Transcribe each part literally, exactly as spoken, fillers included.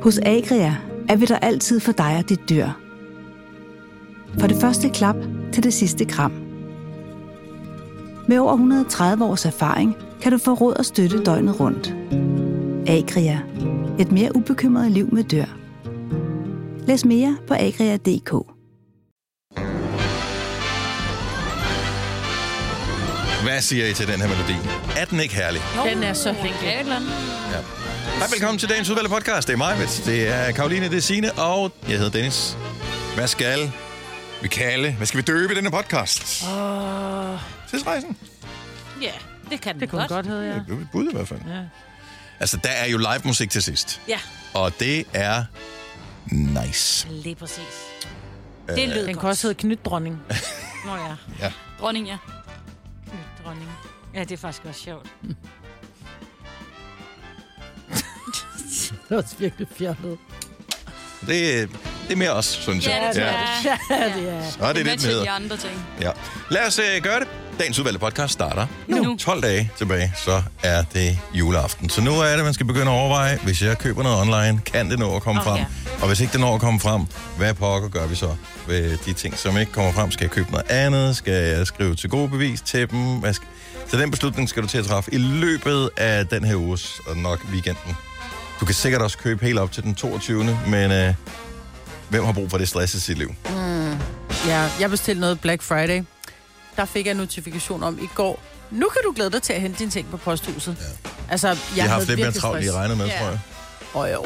Hos Agria er vi der altid for dig og dit dyr. For det første klap til det sidste kram. Med over et hundrede og tredive års erfaring kan du få råd og støtte døgnet rundt. Agria. Et mere ubekymret liv med dyr. Læs mere på agria punktum d k. Hvad siger I til den her melodi? Er den ikke herlig? Jo. Den er så flink. Ja. Hej, velkommen til dagens udvalgte podcast. Det er mig, det er Karoline, det er Signe, og jeg hedder Dennis. Hvad skal vi kalde? Hvad skal vi døbe i denne podcast? Åh... Tidsrejsen? Ja, det kan den Det kunne godt. godt hedde, ja. Det er et bud i hvert fald. Ja. Altså, der er jo live musik til sidst. Ja. Og det er nice. Lige præcis. Det lød Den godt. kan også hedde Knytdronning. Nå ja. Ja. Dronning, ja. Knytdronning. Ja, det er faktisk også sjovt. Det er også virkelig fjernet. Det, det er mere os, synes jeg. Ja, det er Ja, det er. Så er det lidt med med. de andre ting. Ja. Lad os uh, gøre det. Dagens udvalgte podcast starter nu. Nu. tolv dage tilbage, så er det juleaften. Så nu er det, man skal begynde at overveje, hvis jeg køber noget online, kan det nå at komme Okay. frem? Og hvis ikke det når at komme frem, hvad pokker gør vi så ved de ting, som ikke kommer frem? Skal jeg købe noget andet? Skal jeg skrive til gode bevis til dem? Hvad skal... Så den beslutning skal du til at træffe i løbet af den her uge, og nok weekenden. Du kan sikkert også købe helt op til den toogtyvende Men øh, hvem har brug for det stress i sit liv? Mm. Ja, jeg bestilte noget Black Friday. Der fik jeg en notifikation om i går. Nu kan du glæde dig til at hente dine ting på posthuset. Ja. Altså, jeg Jeg har haft havde lidt mere virkelig travlt, stress. I regnet med, Ja. tror jeg. Åh oh, jo.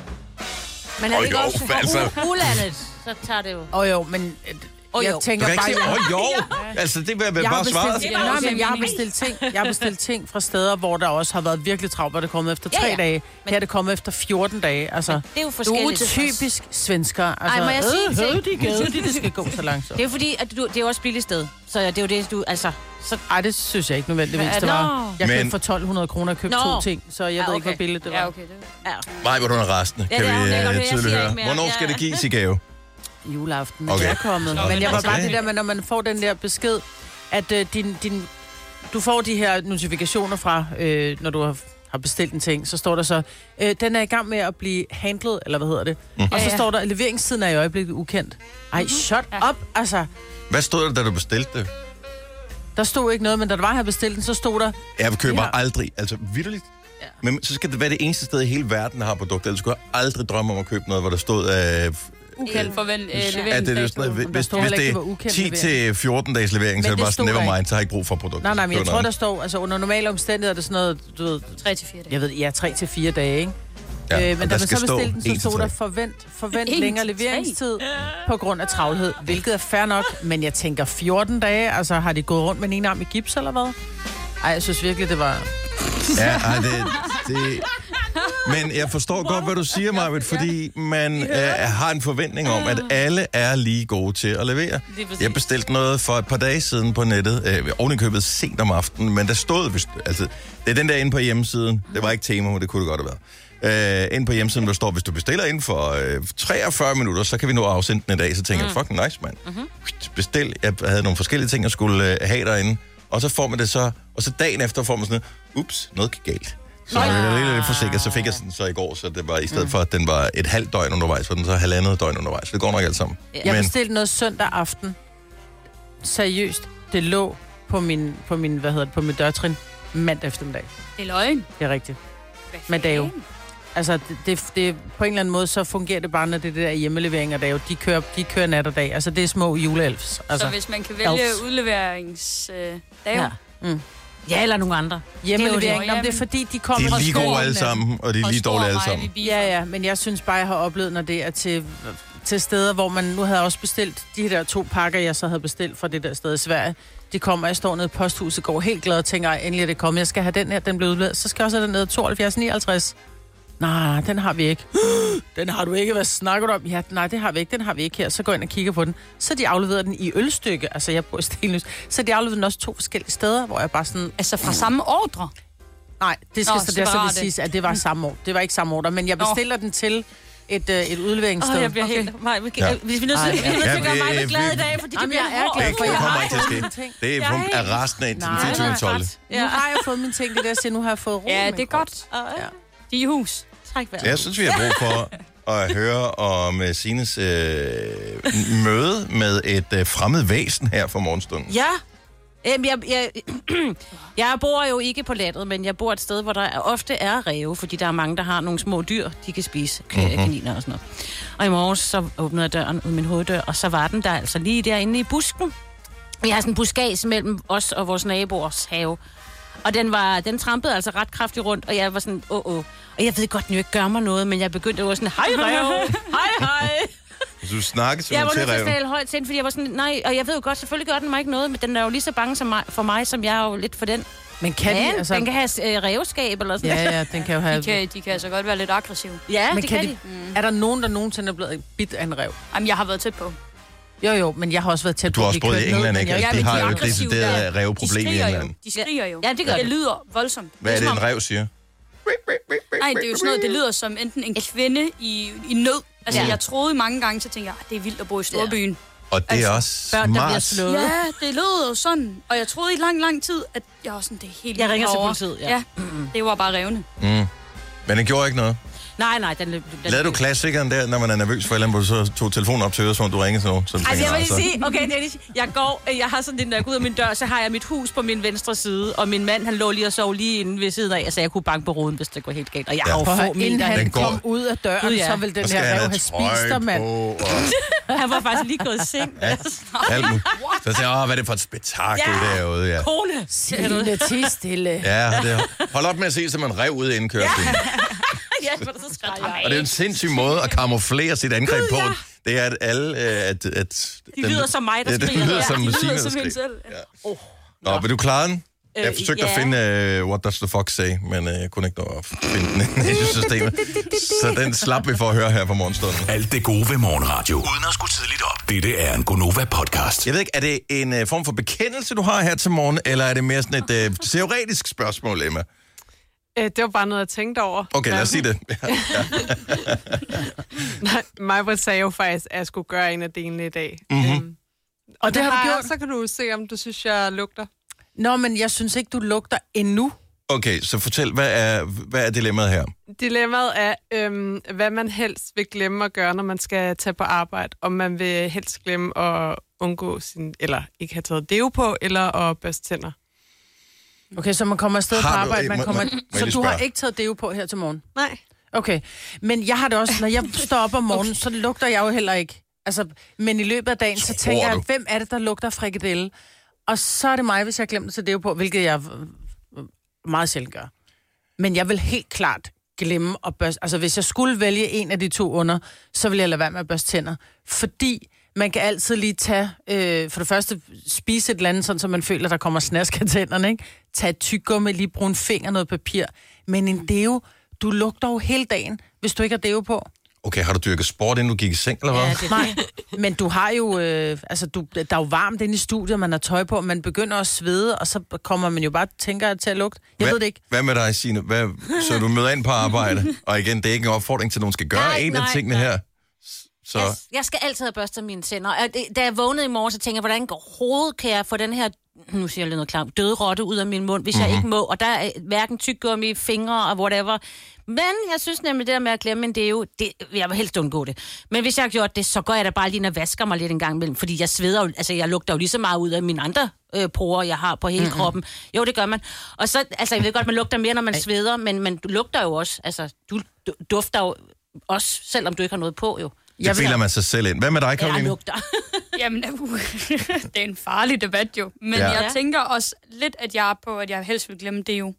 Men er Åh, det ikke jo, også altså. u- ulandet, så tager det jo... Åh oh, jo, men øh, Åh, jeg jo. tænker Du kan bare... ikke sige, jeg- åh oh, jo! Altså, det vil jeg Jeg har, bare svare. bestilt, Det var nej, også men jeg har meningen. bestilt ting. Jeg har bestilt ting fra steder, hvor der også har været virkelig travlt, hvor det er kommet efter tre Ja, ja. dage. Her er det kommet efter fjorten dage. Altså, Det er jo du er forskelligt. typisk svensker. Altså, Ej, må jeg sige en ting? øh, de gad, de, det skal gå så langsomt. Det er jo fordi, at du, det er jo også billigt sted. Så det er jo det, du... Altså... Så, Ej, det synes jeg ikke nødvendigvis, Hvad det er var. det? Jeg Men- købte for tolv hundrede kroner og købte Nå. to ting, så jeg Ja, ved ikke, okay. hvor billigt det var. Ja, okay. Det... ja. Nej, hvor du er rastende, Ja, kan det er hun. vi Det er godt, uh, jeg tydeligt siger høre. ikke mere. Hvornår Ja. skal det gives i gave? Juleaften, men Okay. det er kommet. Nå, Men jeg var okay. bare det der med, når man får den der besked, at øh, din, din, du får de her notifikationer fra, øh, når du har, har bestilt en ting, så står der så, øh, den er i gang med at blive handlet, eller hvad hedder det? Mm. Og så Ja, ja. står der, at leveringstiden er i øjeblikket ukendt. Ej, shut up, altså. Hvad stod der, da du bestilte det? Der stod ikke noget, men da der var her bestilt den, så stod der, Jeg køber Ja. aldrig, altså vitterligt. Ja. Men så skal det være det eneste sted i hele verden, der har produkter. Ellers skulle jeg aldrig drømme om at købe noget, hvor der stod... Øh, Ukendt forvent øh, at det er leveringsdato. sådan noget, der hvis, står hvis heller det ikke, hvor er ukendt ti til fjorten dages levering, så er Men det bare det sådan, stod never der mind, så har jeg ikke brug for produkter. nej, nej, men jeg Køb tror, noget der står, altså under normale omstændigheder er det sådan noget, du ved, tre til fire dage. jeg ved, ja, tre til fire dage, ikke? Ja, øh, og men der da man skal så stå bestilte den, en til så stod der tre. forvent, forvent En længere til tre? leveringstid på grund af travlhed, hvilket er fair nok, men jeg tænker fjorten dage, altså har de gået rundt med en ene arm i gips eller hvad? Ej, jeg synes virkelig, det var... Ja, ej, det, det... Men jeg forstår godt, hvad du siger, Marvitt, fordi man øh, har en forventning om, at alle er lige gode til at levere. Jeg bestilte noget for et par dage siden på nettet, øh, ovenikøbet sent om aftenen, men der stod, hvis- altså, det er den der inde på hjemmesiden, det var ikke Temo, men det kunne det godt have været. Øh, inde på hjemmesiden, der står, hvis du bestiller inden for øh, treogfyrre minutter, så kan vi nå at afsende den i dag. Så tænker jeg, fucking nice, mand. Mm-hmm. Bestil, jeg havde nogle forskellige ting, jeg skulle øh, have derinde, og så får man det så, og så dagen efter får man sådan noget, ups, noget gik galt. Så jeg var lidt, lidt forsikret, så fik jeg den så i går, så det var i stedet mm. for, at den var et halvt døgn undervejs, så den så halvandet døgn undervejs. Så det går nok alt sammen. Jeg Men bestilte noget søndag aften. Seriøst, det lå på min, på min, hvad hedder det, på min dørtrin mandag eftermiddag. Det er løgn. Det er rigtigt. Men det er jo... Altså, det, det, det, på en eller anden måde, så fungerer det bare, når det er det der hjemmeleveringer, der er jo, de kører, de kører nat og dag. Altså, det er små juleelfs. Altså, Så hvis man kan vælge elves. udleveringsdage, Ja. Mm. Ja, eller nogen andre. Hjemmelevering, Det er jo Nå, det. det er fordi, de kommer de er fra lige gode skolen. alle sammen, og de er lige dårlige alle sammen. Ja, ja, men jeg synes bare, jeg har oplevet, når det er til, til steder, hvor man nu havde også bestilt de der to pakker, jeg så havde bestilt fra det der sted i Sverige. De kommer, jeg står nede i posthuset, går helt glad og tænker, ej, endelig er det kommet, jeg skal have den her, den blev udledet. Så skal jeg også have den nede tooghalvfjerds nioghalvtreds. Nej, den har vi ikke. Den har du ikke. Hvad snakker du om? Ja, nej, det har vi ikke. Den har vi ikke her. Så går jeg ind og kigger på den. Så de afleverede den i ølstykke. Altså, jeg bor i Stenløs. Så de afleverede den også to forskellige steder, hvor jeg bare sådan... Altså fra samme ordre? Nej, det skal Nå, så der så vil separate. siges, at det var samme år. Det var ikke samme år, men jeg bestiller den til et, øh, et udleveringssted. Åh, jeg bliver helt... Maj, vi, Ja. ja. Hvis vi nu Ej, vi er nødt til ja. at gøre mig Ja, med glad vi- i dag, fordi det Jamen, bliver jeg er glad Det for, jeg kommer har ikke til at fået ske. mine ting. Det er, Jeg er er resten af indtil Nej, fireogtyvende tolv. Nu har jeg fået mine ting, det der, så nu har jeg fået ro. Ja, i det min er krop. godt. Ja. De er i hus. Træk vejret. Jeg synes, vi har brug for at høre om uh, Sines øh, møde med et øh, fremmed væsen her for morgenstunden. Ja. Øhm, jeg, jeg, jeg bor jo ikke på landet, men jeg bor et sted, hvor der ofte er ræve, fordi der er mange, der har nogle små dyr, de kan spise, mm-hmm. kaniner og sådan noget. Og i morges så åbnede jeg døren ud min hoveddør, og så var den der altså lige derinde i busken. Vi har sådan en buskads mellem os og vores naboers have. Og den, var, den trampede altså ret kraftigt rundt, og jeg var sådan, åh, åh. Og jeg ved godt, den jo ikke gør mig noget, men jeg begyndte at være sådan, hej ræve, hej hej. Du snakker Jeg var simpelthen nødt til til at ræven. stille højt til, fordi jeg var sådan, nej, og jeg ved jo godt, selvfølgelig gør den mig ikke noget, men den er jo lige så bange som mig, for mig, som jeg er jo lidt for den. Men kan Ja, de, altså... den kan have øh, ræveskab eller sådan Ja, ja, den kan jo have... De kan, de kan altså godt være lidt aggressive. Ja, men det kan kan de... de. Mm. Er der nogen, der nogensinde er blevet bidt af en ræv? Jamen, jeg har været tæt på. Jo, jo, men jeg har også været tæt Du på har at også blive boet i kørt ned, England, men ikke? jeg- Altså, Ja, de men har de jo er et aggressive, decideret ja. ræveproblem De i skriger jo. England. De skriger jo. Ja, det gør det de. lyder voldsomt. Hvad er det, som en ræv siger? Nej, det er jo sådan noget, det lyder som enten en kvinde i, i nød. Altså, Ja. jeg troede mange gange, så tænkte jeg, det er vildt at bo i storbyen. Og det er Altså, også børn, der bliver smart. slået. Ja, det lød jo sådan. Og jeg troede i lang, lang tid, at jeg var sådan, det er helt Jeg vildt ringer til herovre. politiet, ja. Ja, det var bare revne. Mm. Men det gjorde ikke noget. Nej, nej, den, den Lavede du klassikeren der, når man er nervøs for et eller andet, hvor du så tog telefonen op til øresvogn, du ringede til nogen? Så du Ej, tænker, jeg vil altså, lige sige, okay, Dennis, jeg går, jeg har sådan en, når jeg går ud af min dør, så har jeg mit hus på min venstre side, og min mand, han lå lige og sov lige inde ved siden af, så jeg kunne banke på ruden, hvis det går helt galt. Og jeg Ja. har jo Prøv at få høre, inden meter. han Den går- kom ud af døren, Gud, ja. så vil den så skal her han ræv have have spist trøje dig, mand. på, og Han var faktisk lige gået i seng. alt muligt. Så tænker jeg, åh, hvad er det for et spektakel Ja. derude, ja. Kone! Signe, ti stille. Ja, det, hold op med at se, som man rev ud inden kørselen. Ja, for så skræk jeg. Og det er en sindssyg måde at kamuflere sit angreb på. Det er, at alle... øh, At, at, De lyder som mig, der ja, det skriger. lyder Ja, som de Signe, lyder der som hende skriger. selv. Ja. Nå, vil du klare den? Jeg Øh, forsøgte ja. at finde uh, What Does the Fox Say, men jeg uh, kunne ikke nå at finde den i systemet. Så den slap vi for at høre her på morgenstunden. Alt det gode ved morgenradio. Uden at skulle tidligt op. Dette er en Gonova-podcast. Jeg ved ikke, er det en uh, form for bekendelse, du har her til morgen, eller er det mere sådan et uh, teoretisk spørgsmål, Emma? Øh, det var bare noget, jeg tænkte over. Okay, lad os sige det. Ja, ja. Nej, Majbrit sagde jo faktisk, at jeg skulle gøre en af delene i dag. Mhm. Øhm, Og det har du jeg, gjort. Så kan du se, om du synes, jeg lugter. Nå, men jeg synes ikke, du lugter endnu. Okay, så fortæl, hvad er, hvad er dilemmaet her? Dilemmaet er, øhm, hvad man helst vil glemme at gøre, når man skal tage på arbejde. Om man vil helst glemme at undgå sin, eller ikke have taget deo på, eller at børste tænder. Okay, så man kommer afsted på Har du- arbejde, man må- kommer... må- må jeg Så lige du har spørge? ikke taget deo på her til morgen? Nej. Okay, men jeg har det også, når jeg står op om morgenen, så lugter jeg jo heller ikke. Altså, men i løbet af dagen, så Tror tænker jeg, du? hvem er det, der lugter frikadelle? Og så er det mig, hvis jeg glemmer at tage deo på, hvilket jeg øh, meget sjældent gør. Men jeg vil helt klart glemme at børste... Altså, hvis jeg skulle vælge en af de to under, så vil jeg lade være med at børste tænder. Fordi man kan altid lige tage... Øh, for det første, spise et eller andet, sådan, så man føler, der kommer snask af tænderne, ikke? Tag et tyggegummi, lige bruge en finger, noget papir. Men en deo, du lugter jo hele dagen, hvis du ikke har deo på. Okay, har du dyrket sport, inden du gik i seng, eller hvad? Ja, det Nej, men du har jo... Øh, altså, du, der er jo varmt inde i studiet, man har tøj på, man begynder at svede, og så kommer man jo bare tænker til at lugte. Jeg hvad, ved det ikke. Hvad med dig, Signe? Hvad, så du møder ind på arbejde, og igen, det er ikke en opfordring til, at nogen skal gøre Nej, en af nej, tingene nej. her. Så Jeg, jeg skal altid have børstet mine tænder. Og det, da jeg vågnede i morgen, så tænkte jeg, hvordan overhovedet kan jeg få den her, nu siger jeg lidt noget klart, døde rotte ud af min mund, hvis mm-hmm. jeg ikke må. Og der er hverken tyggegummi, fingre og whatever. Men jeg synes nemlig, det der med at glemme en deo, det, jeg vil helst undgå det. Men hvis jeg har gjort det, så går jeg da bare lige og vasker mig lidt en gang imellem. Fordi jeg sveder jo, altså jeg lugter jo lige så meget ud af mine andre øh, porer, jeg har på hele mm-hmm. kroppen. Jo, det gør man. Og så, altså jeg ved godt, man lugter mere, når man sveder, men, men du lugter jo også, altså du dufter jo også, selvom du ikke har noget på jo. det filer man sig selv ind. Hvad med dig, Jeg Karoline? lugter. Jamen, uh, det er en farlig debat jo. Men Ja. ja. jeg tænker også lidt, at jeg er på, at jeg helst vil glemme det jo.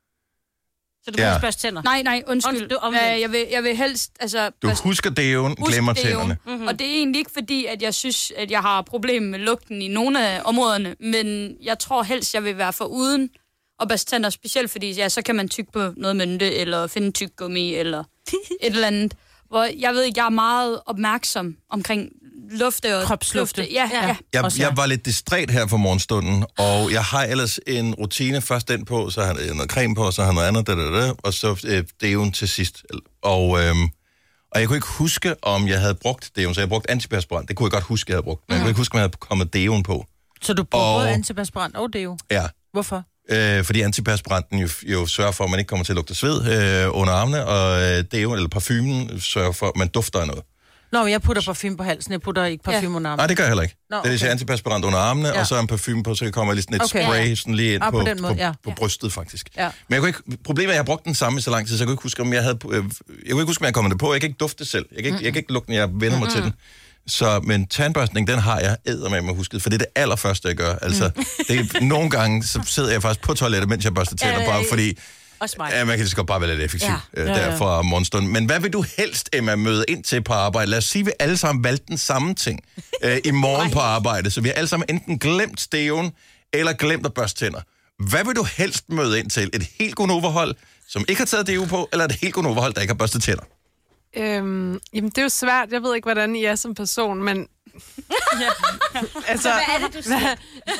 Så du Ja. ja. kan børste tænder? Nej, nej, undskyld. Undskyld, du er omvendt. Øh, jeg, vil, jeg vil helst... Altså, Du børste- husker deoen, huske glemmer deoen. tænderne. Mm-hmm. Og det er egentlig ikke fordi, at jeg synes, at jeg har problemer med lugten i nogle af områderne, men jeg tror helst, jeg vil være for uden at børste tænder, specielt fordi, ja, så kan man tygge på noget mynte, eller finde tyggegummi, eller et eller andet. Hvor jeg ved ikke, jeg er meget opmærksom omkring lufte og Kropslufte. lufte. Ja, ja. ja. Jeg, Også jeg. jeg var lidt distræt her for morgenstunden, og jeg har ellers en rutine. Først den på, så har jeg noget creme på, så har jeg noget andet, da, da, da, og så øh, deoen til sidst. Og, øhm, og jeg kunne ikke huske, om jeg havde brugt deoen, så jeg brugte antiperspirant. Det kunne jeg godt huske, jeg havde brugt. Men jeg kunne ikke huske, om jeg havde kommet deoen på. Så du bruger Og- både antiperspirant og deo? Ja, Hvorfor? Øh, fordi antiperspiranten jo, jo sørger for, at man ikke kommer til at lugte sved øh, under armene, og øh, deo, eller parfumen sørger for, at man dufter af noget. Nå, jeg putter parfume på halsen, jeg putter ikke parfume ja. under armene. Nej, det gør jeg heller ikke. Nå, okay. Det er antiperspirant under armene, ja. og så en parfume på, så kommer lige sådan et okay. spray sådan lige ind ah, på, på, måde, ja. på, på brystet, faktisk. Ja. Men jeg kunne ikke, problemet er, at jeg har brugt den samme i så lang tid, så jeg kunne ikke huske, om jeg havde... Øh, jeg kunne ikke huske, om jeg kom det på. Jeg kan ikke dufte selv. Jeg kan ikke, mm. jeg kan ikke lugte, når jeg vender mig mm. til den. Så, men tandbørstning, den har jeg eddermame husket, for det er det allerførste, jeg gør. Altså, mm. det er, nogle gange, så sidder jeg faktisk på toilettet, mens jeg børster tænder, bare fordi... Ja, man kan lige så godt bare være lidt effektiv ja. øh, der ja, ja. fra morgenstunden. Men hvad vil du helst, Emma, møde ind til på arbejde? Lad os sige, at vi alle sammen valgte den samme ting øh, i morgen på arbejde. Så vi har alle sammen enten glemt steven, eller glemt at børste tænder. Hvad vil du helst møde ind til? Et helt Gonova-hold, som ikke har taget deo på, eller et helt Gonova-hold, der ikke har børstet tænder? Øhm, jamen, det er jo svært. Jeg ved ikke, hvordan I er som person, men... ja. altså, hvad er det, du siger?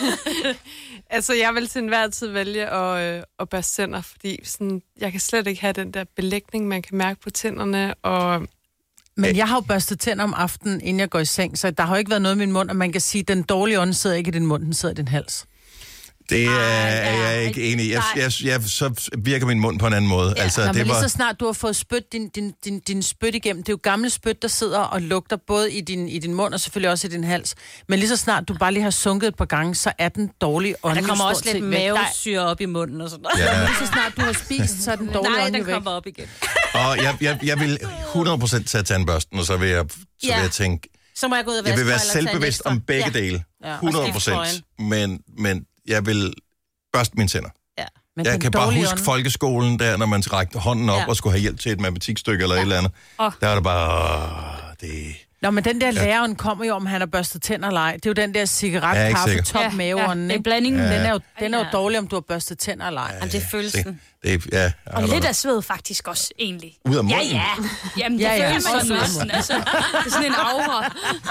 altså, jeg vil til enhver tid vælge at, øh, at børste tænder, fordi sådan, jeg kan slet ikke have den der belægning, man kan mærke på tænderne, og... Men jeg har jo børstet tænder om aftenen, inden jeg går i seng, så der har jo ikke været noget i min mund, og man kan sige, at den dårlige ånd sidder ikke i din mund, den sidder i din hals. Det er, er jeg ikke enig i. Jeg, jeg, jeg, så virker min mund på en anden måde. Ja. Altså, Nå, det men lige var... så snart du har fået spyt din, din, din, din spyt igennem, det er jo gamle spyt, der sidder og lugter både i din, i din mund og selvfølgelig også i din hals. Men lige så snart du bare lige har sunket et par gange, så er den dårlige ånd. Ja, der kommer også lidt mavesyre op i munden og sådan noget. Ja. Lige så snart du har spist, så er den dårlige ånd Nej, den kommer op igen. Og jeg, jeg, jeg vil hundrede procent tage tandbørsten, og så vil jeg, så ja. vil jeg tænke... Så må jeg gå ud og vaske. Jeg vil være selvbevidst om begge ja. dele. hundrede procent. Men, men jeg vil... børste mine tænder. Ja. Men jeg kan bare huske ånd. folkeskolen, der når man rækte hånden op ja. og skulle have hjælp til et matematikstykke eller ja. et eller andet. Oh. Der er det bare... Det... Nå, men den der læreren kommer jo, om han har børstet tænder eller ej. Det er jo den der cigaret, kaffe, top, ja, maveånden. Ja, det er blandingen. Ja. Den er jo, den er jo dårlig, om du har børstet tænder eller ej. Ja, det er følelsen. Det, det er, ja, og lidt af sved faktisk også, egentlig. Ud af munden? Ja, ja. Jamen, det ja, ja. føles sådan næsten. Altså, det er sådan en aura.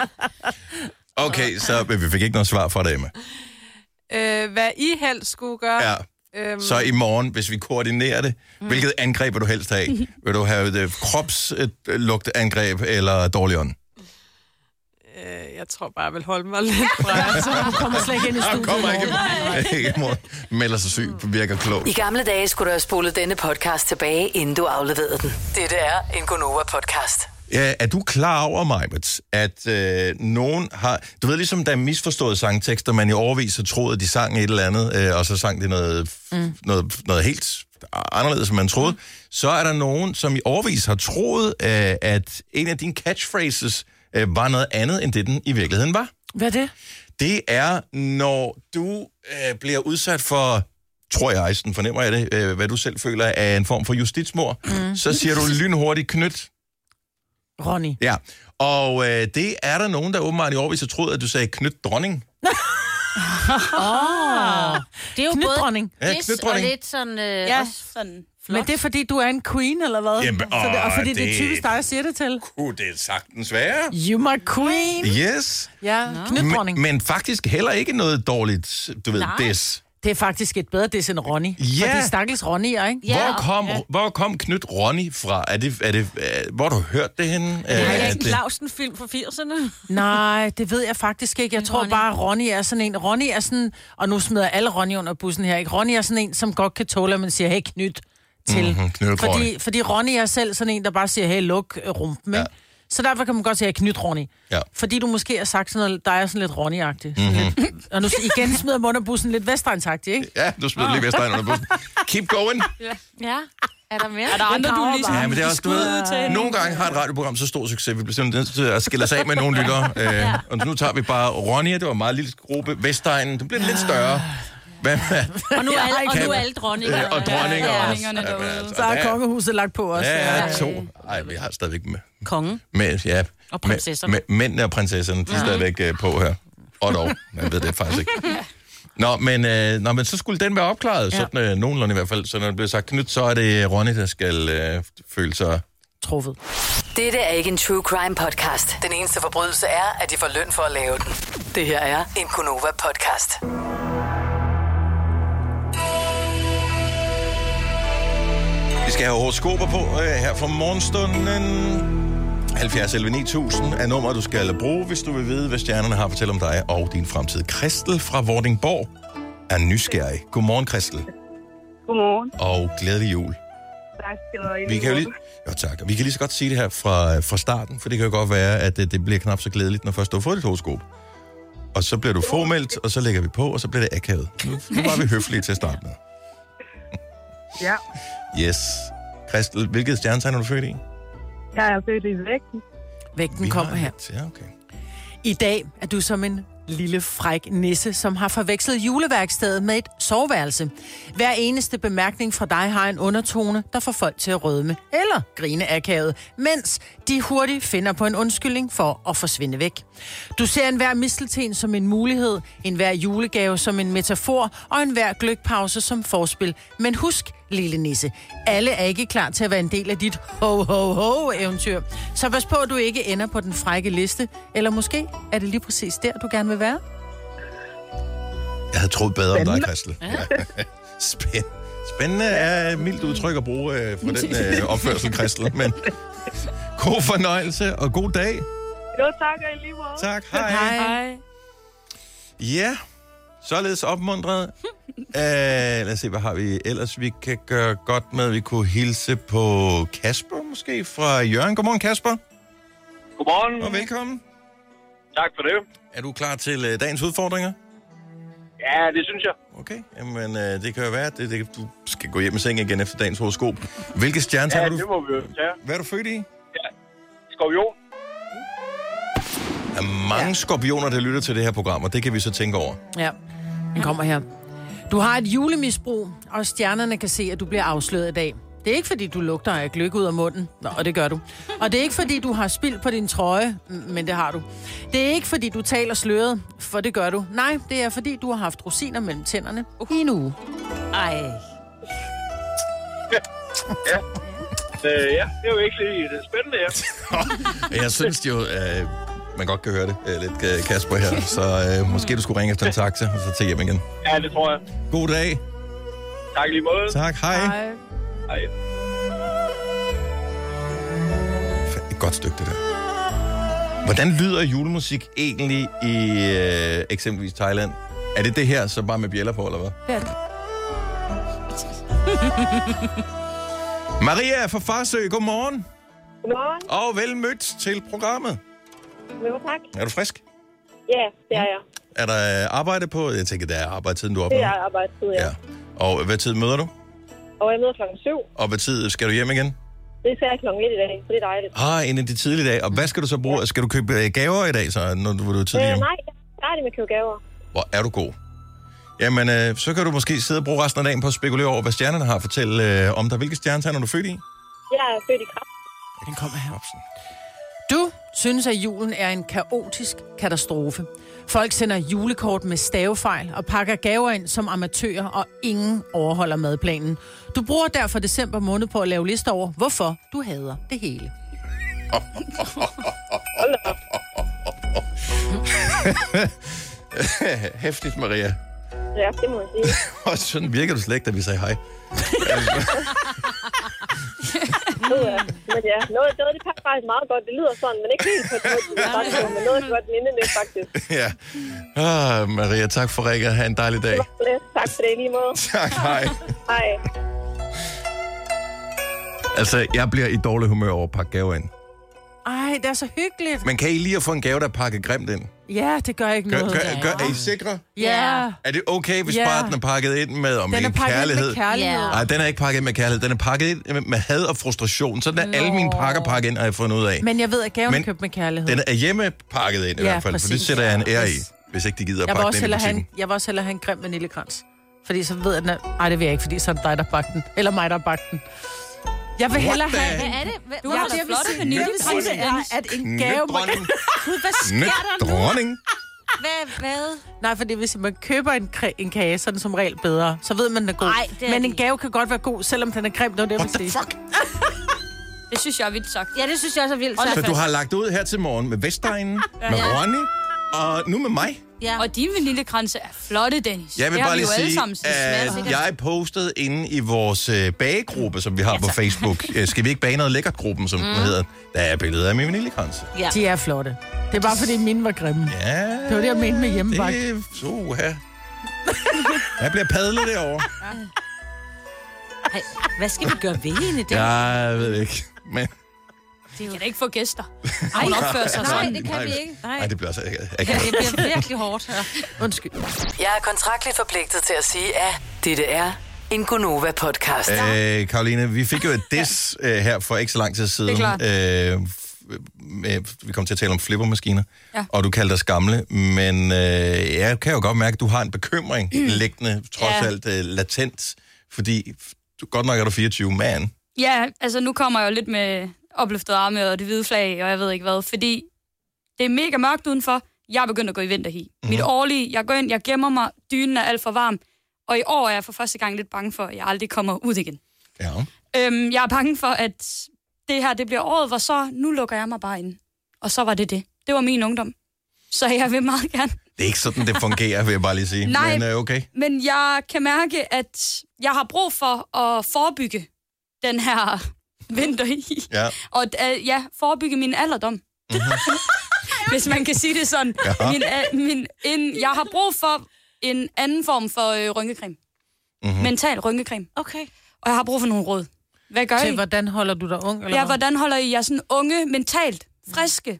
Okay, så vi fik ikke noget svar fra dig, Emma. Øh, hvad I helst skulle gøre. Ja. Øhm. Så i morgen, hvis vi koordinerer det, mm. hvilket angreb vil du helst have? Vil du have et kropslugteangreb eller dårlig ånd? Øh, jeg tror bare, jeg vil holde mig lidt fra. Altså, han kommer slet ikke ind i studiet. Han kommer ikke, ikke i morgen. Melder sig syg, virker klog. I gamle dage skulle du have spolet denne podcast tilbage, inden du afleverede den. Dette er en Gonova-podcast. Ja, er du klar over, Majbert, at øh, nogen har... Du ved, ligesom der er misforstået sangtekster, man i overvis har troet, at de sang et eller andet, øh, og så sang de noget, mm. noget, noget helt anderledes, som man troede. Mm. Så er der nogen, som i overvis har troet, øh, at en af dine catchphrases øh, var noget andet, end det den i virkeligheden var. Hvad er det? Det er, når du øh, bliver udsat for... tror jeg, sådan fornemmer jeg det, øh, hvad du selv føler er en form for justitsmord, mm. så siger du lynhurtigt knyt. Ronny. Ja, og øh, det er der nogen, der åbenbart i overvis har troet, at du sagde knyt dronning. Åh, oh, det er jo både dronning. Ja, knyt dronning. Og lidt sådan, øh, ja. også sådan flot. Men det er fordi, du er en queen, eller hvad? Jamen, så det, og fordi det, det er typisk dig, jeg siger det til. Kunne det sagtens være? You my queen. Yes. Ja, knyt dronning. Men, men faktisk heller ikke noget dårligt, du ved, des. Det er faktisk et bedre des end Ronny. Ja. Og de stakkels Ronny'er, ikke? Ja, hvor kom, ja. hvor kom Knyt Ronny fra? Er det, er det, er, hvor har du hørt det henne? Det er en Clausen-film fra firserne. Nej, det ved jeg faktisk ikke. Jeg tror Ronny. bare, at Ronny er sådan en... Ronny er sådan... Og nu smider alle Ronny under bussen her, ikke? Ronny er sådan en, som godt kan tåle, at man siger, hey, Knyt til. Mm-hmm, Knyt fordi, fordi Ronny er selv sådan en, der bare siger, hey, luk rumpen, ikke? Ja. Så derfor kan man godt sige, at Knyt Ronny. Ja. Fordi du måske har sagt sådan noget, der er sådan lidt Ronny-agtigt. Mm-hmm. Og nu igen smider mig under bussen lidt Vestegnsagtigt, ikke? Ja, du smider oh. lige Vestegn under bussen. Keep going. Ja. ja. Er der mere? Er der andre, du lige ja, men det er også, du ved, nogle gange har et radioprogram så stor succes, vi bliver nødt til at skille os af med nogle lyttere. Øh, og nu tager vi bare Ronny, det var en meget lille gruppe. Vestegnen, det bliver lidt større. Hvad med? Og nu er alle, og nu er alle dronninger. Øh, og dronninger ja, også. Ja, altså, så er kongehuset lagt på os. Ja, ja, to. Nej, vi har stadigvæk med. Kongen. Med, ja. Og prinsesserne. Med, med, mændene og prinsesserne, de er mm-hmm. stadigvæk uh, på her. Og dog, jeg ved det faktisk ikke. Nå, men, øh, nå, men så skulle den være opklaret, ja. sådan øh, nogenlunde i hvert fald. Så når det bliver sagt Knyt, så er det Ronny, der skal øh, føle sig... truffet. Dette er ikke en true crime podcast. Den eneste forbrydelse er, at de får løn for at lave den. Det her er en Gonova podcast. Vi skal have horoskoper på øh, her fra morgenstunden. halvfjerds elleve ni tusind er nummeret, du skal bruge, hvis du vil vide, hvad stjernerne har at fortælle om dig og din fremtid. Kristel fra Vordingborg er nysgerrig. Godmorgen, Christel. Godmorgen. Og glædelig jul. Tak skal du have. Vi kan jo lige, jo, tak. Vi kan lige så godt sige det her fra, fra starten, for det kan jo godt være, at det, det bliver knap så glædeligt, når først du har fået dit horoskop. Og så bliver du formelt, og så lægger vi på, og så bliver det akavet. Nu, nu var vi høflige til at starte med. Ja. Yes. Christel, hvilket stjernetegn er du født i? Jeg er født i vægten. Vægten kommer her. Ja, okay. I dag er du som en lille fræk nisse, som har forvekslet juleværkstedet med et soveværelse. Hver eneste bemærkning fra dig har en undertone, der får folk til at rødme eller grine akavet, mens de hurtigt finder på en undskyldning for at forsvinde væk. Du ser enhver mistelten som en mulighed, enhver julegave som en metafor og enhver gløgpause som forspil. Men husk, lille nisse, alle er ikke klar til at være en del af dit ho-ho-ho-eventyr. Så pas på, at du ikke ender på den frække liste, eller måske er det lige præcis der, du gerne vil være. Jeg havde troet bedre om dig, Christel. Ja. Spænd. Spændende er et mildt udtryk at bruge øh, for den øh, opførsel, Christel. Men god fornøjelse og god dag. Jo, tak og i lige måde. Tak, hej. Hej. Ja, således opmuntret. Uh, lad os se, hvad har vi ellers, vi kan gøre godt med. Vi kunne hilse på Kasper, måske, fra Jørgen. Godmorgen, Kasper. Godmorgen. Og velkommen. Tak for det. Er du klar til uh, dagens udfordringer? Ja, det synes jeg. Okay, jamen uh, det kan jo være, at det, det, du skal gå hjem i seng igen efter dagens horoskop. Hvilke stjernetegn ja, er du? det må vi jo tage. Hvad er du født i? Ja, skorpion. Der er mange ja. skorpioner, der lytter til det her program, og det kan vi så tænke over. Ja, den kommer her. Du har et julemisbrug, og stjernerne kan se, at du bliver afsløret i dag. Det er ikke, fordi du lugter af gløgg ud af munden. Nå, og det gør du. Og det er ikke, fordi du har spild på din trøje, men det har du. Det er ikke, fordi du taler sløret, for det gør du. Nej, det er, fordi du har haft rosiner mellem tænderne i en uge. Ej. Ja. Øh, ja, det er jo ikke lidt spændende, ja. Jeg synes jo, øh, man godt kan høre det øh, lidt, øh, Kasper her. Så øh, måske du skulle ringe efter en taxa, og så tage hjem igen. Ja, det tror jeg. God dag. Tak lige måde. Tak, hej. Hej. Hej. Et godt stykke, det der. Hvordan lyder julemusik egentlig i øh, eksempelvis Thailand? Er det det her, så bare med bjælder på, eller hvad? Ja. Maria fra Farsø, godmorgen. Godmorgen. Og vel mødt til programmet. Jo, tak. Er du frisk? Ja, det er jeg. Er der arbejde på? Jeg tænker, der er arbejdstiden, du er oppe Det nu. er arbejdstid, ja. Ja. Og hvad tid møder du? Og jeg møder klokken syv. Og hvad tid skal du hjem igen? Det skal jeg klokken et i dag, så det er dejligt. Ah, en af de tidlige dage. Og hvad skal du så bruge? Ja. Skal du købe øh, gaver i dag, så, når du, du er tidlig Øh, hjem? nej, jeg er færdig med at købe gaver. Hvor er du god. Jamen, øh, så kan du måske sidde og bruge resten af dagen på at spekulere over, hvad stjernerne har at fortælle øh, om dig. Hvilke stjernetegn er du født i? Jeg er født i Krebs. Den kommer her. Du synes, at julen er en kaotisk katastrofe. Folk sender julekort med stavefejl og pakker gaver ind som amatører, og ingen overholder madplanen. Du bruger derfor december måned på at lave lister over, hvorfor du hader det hele. Hold da op. Hæftigt, Maria. Ja, det må jeg sige. Og sådan virker du slet ikke, da vi sagde hej. Ja. Men ja, noget, noget det passer faktisk meget godt. Det lyder sådan, men ikke helt på det, det men noget godt minde det, faktisk. Ja. Ah, Maria, tak for rækket. Ha' en dejlig dag. Tak for det, lige måde. Tak, hej. Hej. Altså, jeg bliver i dårlig humør over at pakke gaver ind. Ej, det er så hyggeligt. Men kan I lige at få en gave, der er pakket grimt ind? Ja, det gør ikke Gør, noget. gør, gør, er I sikre? Ja. Er det okay, hvis Ja. bare den er pakket ind med om Den er en pakket ind kærlighed? med kærlighed. Nej, den er ikke pakket ind med kærlighed. Den er pakket ind med, med had og frustration. Sådan er Nå. alle mine pakker pakket ind, har jeg fundet ud af. Men jeg ved, at gaven Men er købt med kærlighed. Den er hjemmepakket ind i Ja, hvert fald, for det præcis. sætter jeg en ære i, Yes. hvis ikke de gider at Jeg vil pakke også den ind i hellere have butikken. en, jeg vil også hellere have en grim vaniljekrans. Fordi så ved jeg, den er... Ej, det vil jeg ikke, fordi så er det dig, der bagte den. Eller mig, der bagte den. Jeg vil What hellere the- have... Hvad er det? Hvad, Du hvorfor har er det, der jeg vil flotte sige, jeg vil sige, det vaniljekranse, er, at en gave... Knækdronning. Gud, hvad sker der nu? Knækdronning. Hvad? Hvad? Nej, fordi hvis man køber en, kra- en kage, så er den som regel bedre. Så ved man, den er god. Ej, det er Men den en gave kan godt være god, selvom den er grim. Det var det, jeg What ville the sige. fuck? Det synes jeg er vildt sagt. Ja, det synes jeg også er vildt. Hold da Så sagt. du har lagt ud her til morgen med Vestegnen, med Ronny, og nu med mig. Ja. Og din vaniljekranse er flotte, Dennis. Jeg vil Det har bare vi lige jo alle sige, sammen set. Smager at sikkert. jeg postede inde i vores øh, bagegruppe, som vi har på Facebook. Øh, Skal vi ikke bage noget lækkert-gruppen, som mm. den hedder? Der er billeder af min vaniljekranse. Ja. De er flotte. Det er bare, fordi mine var grimme. Ja, Det var det, jeg mente med hjemmebagt. det er... Uha. Jeg bliver padlet derovre. Ej, hvad skal vi gøre ved hende der? Ja, jeg ved ikke. Men... Det kan da ikke få gæster. Ej, hun opfører sig nej, sådan. det kan vi ikke. Nej, Nej, det bliver så ikke. ja, det bliver virkelig hårdt. Ja. Undskyld. Jeg er kontraktligt forpligtet til at sige, at dette er en Gonova-podcast. Øh, Karoline, vi fik jo et diss øh, her for ikke så lang tid siden. Det er klart. Øh, f- med, vi kom til at tale om flippermaskiner, Ja. og du kaldte os gamle, men øh, jeg kan jo godt mærke, at du har en bekymring liggende, trods Ja. alt øh, latent, fordi du, godt nok er du fireogtyve, man. Ja, altså nu kommer jeg jo lidt med opløftet arme og det hvide flag, og jeg ved ikke hvad, fordi det er mega mørkt udenfor. Jeg er begyndt at gå i vinterhi. Mm-hmm. Mit årlige, jeg går ind, jeg gemmer mig, dynen er alt for varm, og i år er jeg for første gang lidt bange for, at jeg aldrig kommer ud igen. Ja. Øhm, jeg er bange for, at det her, det bliver året, hvor så, nu lukker jeg mig bare ind. Og så var det det. Det var min ungdom. Så jeg vil meget gerne. Det er ikke sådan, det fungerer, vil jeg bare lige sige. Nej, men øh, okay. men jeg kan mærke, at jeg har brug for at forebygge den her vinter i. Ja. Og uh, ja, forebygge min alderdom. Mm-hmm. Hvis man kan sige det sådan. Ja. Min, uh, min, en, jeg har brug for en anden form for øh, rynkecreme. Mm-hmm. Mental rynkecreme. Okay. Og jeg har brug for nogle råd. Hvad gør Til I? hvordan holder du dig ung? Eller Ja, hvad? hvordan holder I jer sådan unge, mentalt, friske?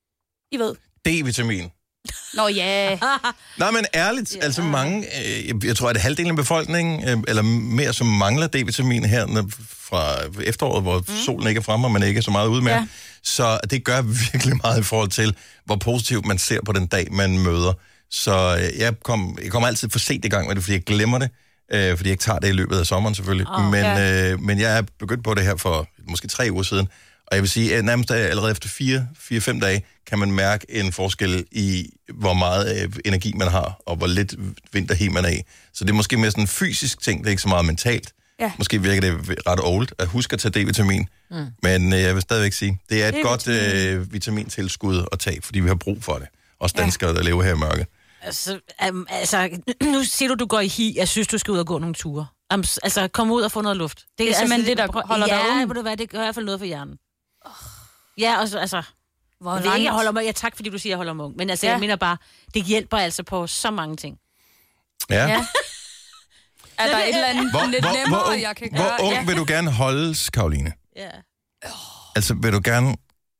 I ved. D-vitamin. Nå ja. Nej, men ærligt, ja. altså mange, øh, jeg, jeg tror, at halvdelen af befolkningen, øh, eller mere, som mangler D-vitamin her når, fra efteråret, hvor mm. solen ikke er fremme, og man ikke er så meget ude med. Ja. Så det gør virkelig meget i forhold til, hvor positivt man ser på den dag, man møder. Så øh, jeg, kom, jeg kommer altid for sent i gang med det, fordi jeg glemmer det, øh, fordi jeg ikke tager det i løbet af sommeren selvfølgelig. Oh, men, ja. øh, men jeg er begyndt på det her for måske tre uger siden, og jeg vil sige, at nærmest allerede efter fire, fire, fem dage, kan man mærke en forskel i, hvor meget øh, energi man har, og hvor lidt vinterhi man er i. Så det er måske mere sådan en fysisk ting, det er ikke så meget mentalt. Ja. Måske virker det ret old at huske at tage D-vitamin. Mm. Men øh, jeg vil stadigvæk sige, det er et godt øh, vitamintilskud at tage, fordi vi har brug for det. Også danskere, ja. der lever her i mørket. Altså, um, altså, nu siger du, du går i hi. Jeg synes, du skal ud og gå nogle ture. Um, altså, kom ud og få noget luft. Det er altså, simpelthen det, der holder ja, dig unge. Ja, ved du hvad, det gør i hvert fald noget for hjernen. Oh. Ja, og så, altså... Hvor jeg, ikke, jeg holder mig, ja, tak, fordi du siger, jeg holder mig ung. Men altså, ja. jeg mener bare, det hjælper altså på så mange ting. Ja. ja. Er der et eller andet hvor, lidt hvor, nemmere, hvor ung, jeg kan gøre? Hvor ung ja. vil du gerne holdes, Karoline? Ja. Altså, vil du gerne...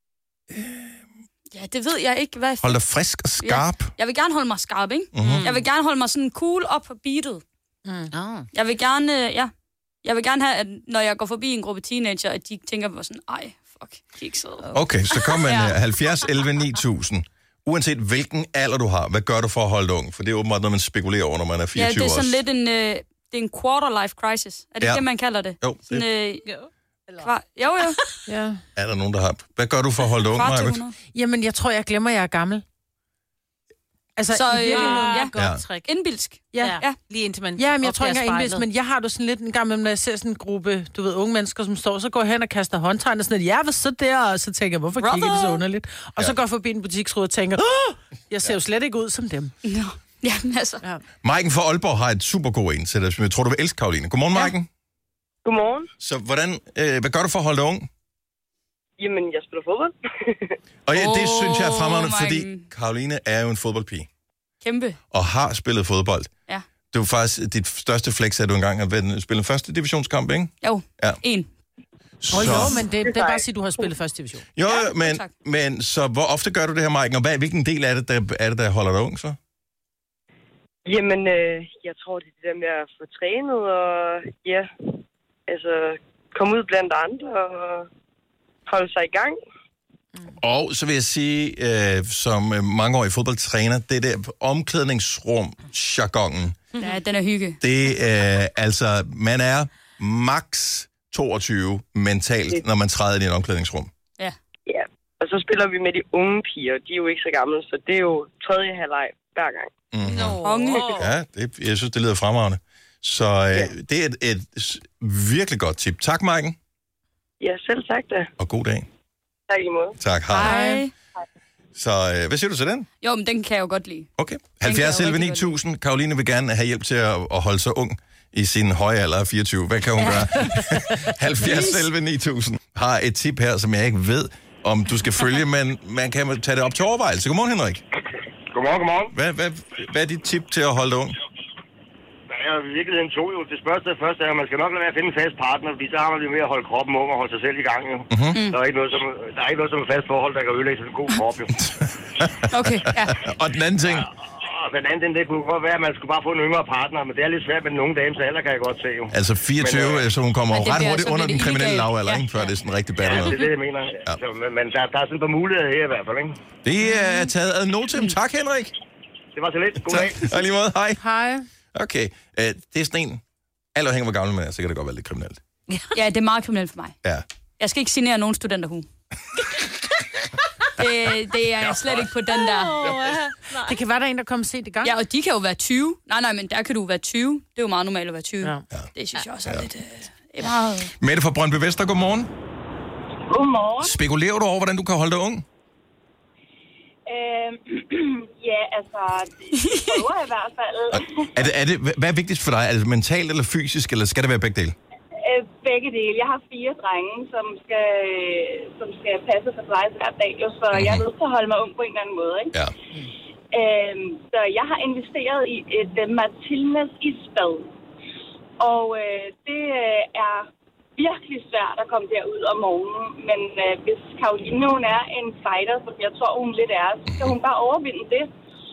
Ja, det ved jeg ikke. Hvad... Hold dig frisk og skarp? Ja. Jeg vil gerne holde mig skarp, ikke? Mm-hmm. Jeg vil gerne holde mig sådan cool op på beatet. Mm. Oh. Jeg vil gerne, ja... Jeg vil gerne have, at når jeg går forbi en gruppe teenager, at de tænker på sådan, ej, fuck, de er ikke søde. Okay, så kom man ja. halvfjerds elleve ni tusind. Uanset hvilken alder du har, hvad gør du for at holde dig ung? For det er åbenbart noget, man spekulerer over, når man er fireogtyve Ja, det er sådan også. lidt en, øh, det er en quarter life crisis. Er det ja. det, man kalder det? Jo. Sådan, det... øh, jo. Kvar... jo, jo. ja. Er der nogen, der har... Hvad gør du for at holde dig ung, Majbert? Jamen, jeg tror, jeg glemmer, at jeg er gammel. Altså, så, i virkeligheden, ja, ja. godt træk. Indbilsk. Ja. ja, lige indtil man... Ja, men jeg tror ikke, jeg er indbilsk, men jeg har du sådan lidt en gang med, når jeg ser sådan en gruppe, du ved, unge mennesker, som står, så går jeg hen og kaster håndtegn og sådan lidt, ja, hvad så der? Og så tænker jeg, hvorfor Brother. kigger det så underligt? Og ja. så går jeg forbi en butiksrude og tænker, åh, jeg ser ja. jo slet ikke ud som dem. Nå, jamen altså. Ja. Maiken fra Aalborg har et super god en til dig, som jeg tror, du vil elske, Karoline. Godmorgen, Maiken. Ja. Godmorgen. Så hvordan, øh, hvad gør du for at holde dig ung? Jamen, jeg spiller fodbold. Og ja, det oh, synes jeg er fremragende, fordi Karoline er jo en fodboldpige. Kæmpe. Og har spillet fodbold. Ja. Det var faktisk dit største flex, at du engang har været spillet en første divisionskamp, ikke? Jo, ja. en. Så... Oh, jo, men det, det er bare at sige, at du har spillet første division. Jo, ja, men, men så hvor ofte gør du det her, Maiken? Og hvad, hvilken del af det, der, er det, der holder dig ung, så? Jamen, øh, jeg tror, det er det der med at få trænet, og ja, altså, komme ud blandt andre og holde sig i gang. Og så vil jeg sige, øh, som mangeårig fodboldtræner, det der omklædningsrum-jargonen. Ja, den er hygge. Det er øh, altså, man er max toogtyve mentalt, når man træder ind i et omklædningsrum. Ja. Ja, og så spiller vi med de unge piger, de er jo ikke så gamle, så det er jo tredje halvleg hver gang. Mm-hmm. No. Ja, det, jeg synes, det lyder fremragende. Så øh, ja. det er et, et virkelig godt tip. Tak, Maiken. Ja, selv tak da. Og god dag. Tak i måde. Tak, hej. Hej. Så øh, hvad siger du til den? Jo, men den kan jeg jo godt lide. Okay. halvfjerds elleve ni tusind. Karoline vil gerne have hjælp til at, at holde sig ung i sin høje alder af fireogtyve. Hvad kan hun gøre? halvfjerds elleve ni tusind har et tip her, som jeg ikke ved, om du skal følge, men man kan tage det op til overvejelse. Godmorgen, Henrik. Godmorgen, godmorgen. Hvad, hvad, hvad er dit tip til at holde dig ung? Da jeg i virkeligheden to jo. Det spørgsmål først er, at man skal nok lade være at finde en fast partner, fordi så har man jo med at holde kroppen ung og holde sig selv i gang. Jo. Mm-hmm. Der er ikke noget som, der er ikke noget som et fast forhold, der kan ødelægge sådan en god krop. Jo. Okay, ja. Og den anden ting? Og den anden ting, det kunne godt være, at man skulle bare få en yngre partner, men det er lidt svært med den unge dame, så alder kan jeg godt se jo. Altså fireogtyve, men, øh, så hun kommer ret hurtigt altså under den kriminelle lavalder, ja. ikke? Før det er sådan rigtig batter. Ja, det er det, jeg mener. Ja. Så, men, men der, der er sådan et par muligheder her i hvert fald, ikke? Det er taget ad notem. Tak, Henrik. Det var så lidt. God dag. Og lige måde, hej. Hej. Okay, uh, det er sådan en... Alt afhængig af, hvor gammel man er, så kan det godt være lidt kriminelt. Ja, det er meget kriminelt for mig. Ja. Jeg skal ikke signere nogen studenterhue. det, det er jeg slet ikke på den der. Oh, det kan være, der er en, der kommer sent i gang. Ja, og de kan jo være tyve. Nej, nej, men der kan du være tyve. Det er jo meget normalt at være tyve. Ja. Det synes jeg også er ja. lidt... Uh, meget... Mette fra Brøndby Vester, godmorgen. Godmorgen. Spekulerer du over, hvordan du kan holde dig ung? Øh, ja, altså, det prøver jeg i hvert fald. er det, er det, hvad er vigtigst for dig? Er det mentalt eller fysisk, eller skal det være begge dele? Øh, begge dele. Jeg har fire drenge, som skal, som skal passe sig pleje hver dag, så mm-hmm. jeg er nødt til at holde mig ung på en eller anden måde. Ikke? Ja. Øh, så jeg har investeret i et uh, Matildas isbad. Og øh, det øh, er virkelig svært at komme derud om morgenen, men øh, hvis Karoline, hun er en fighter, som jeg tror, hun lidt er, så kan hun bare overvinde det.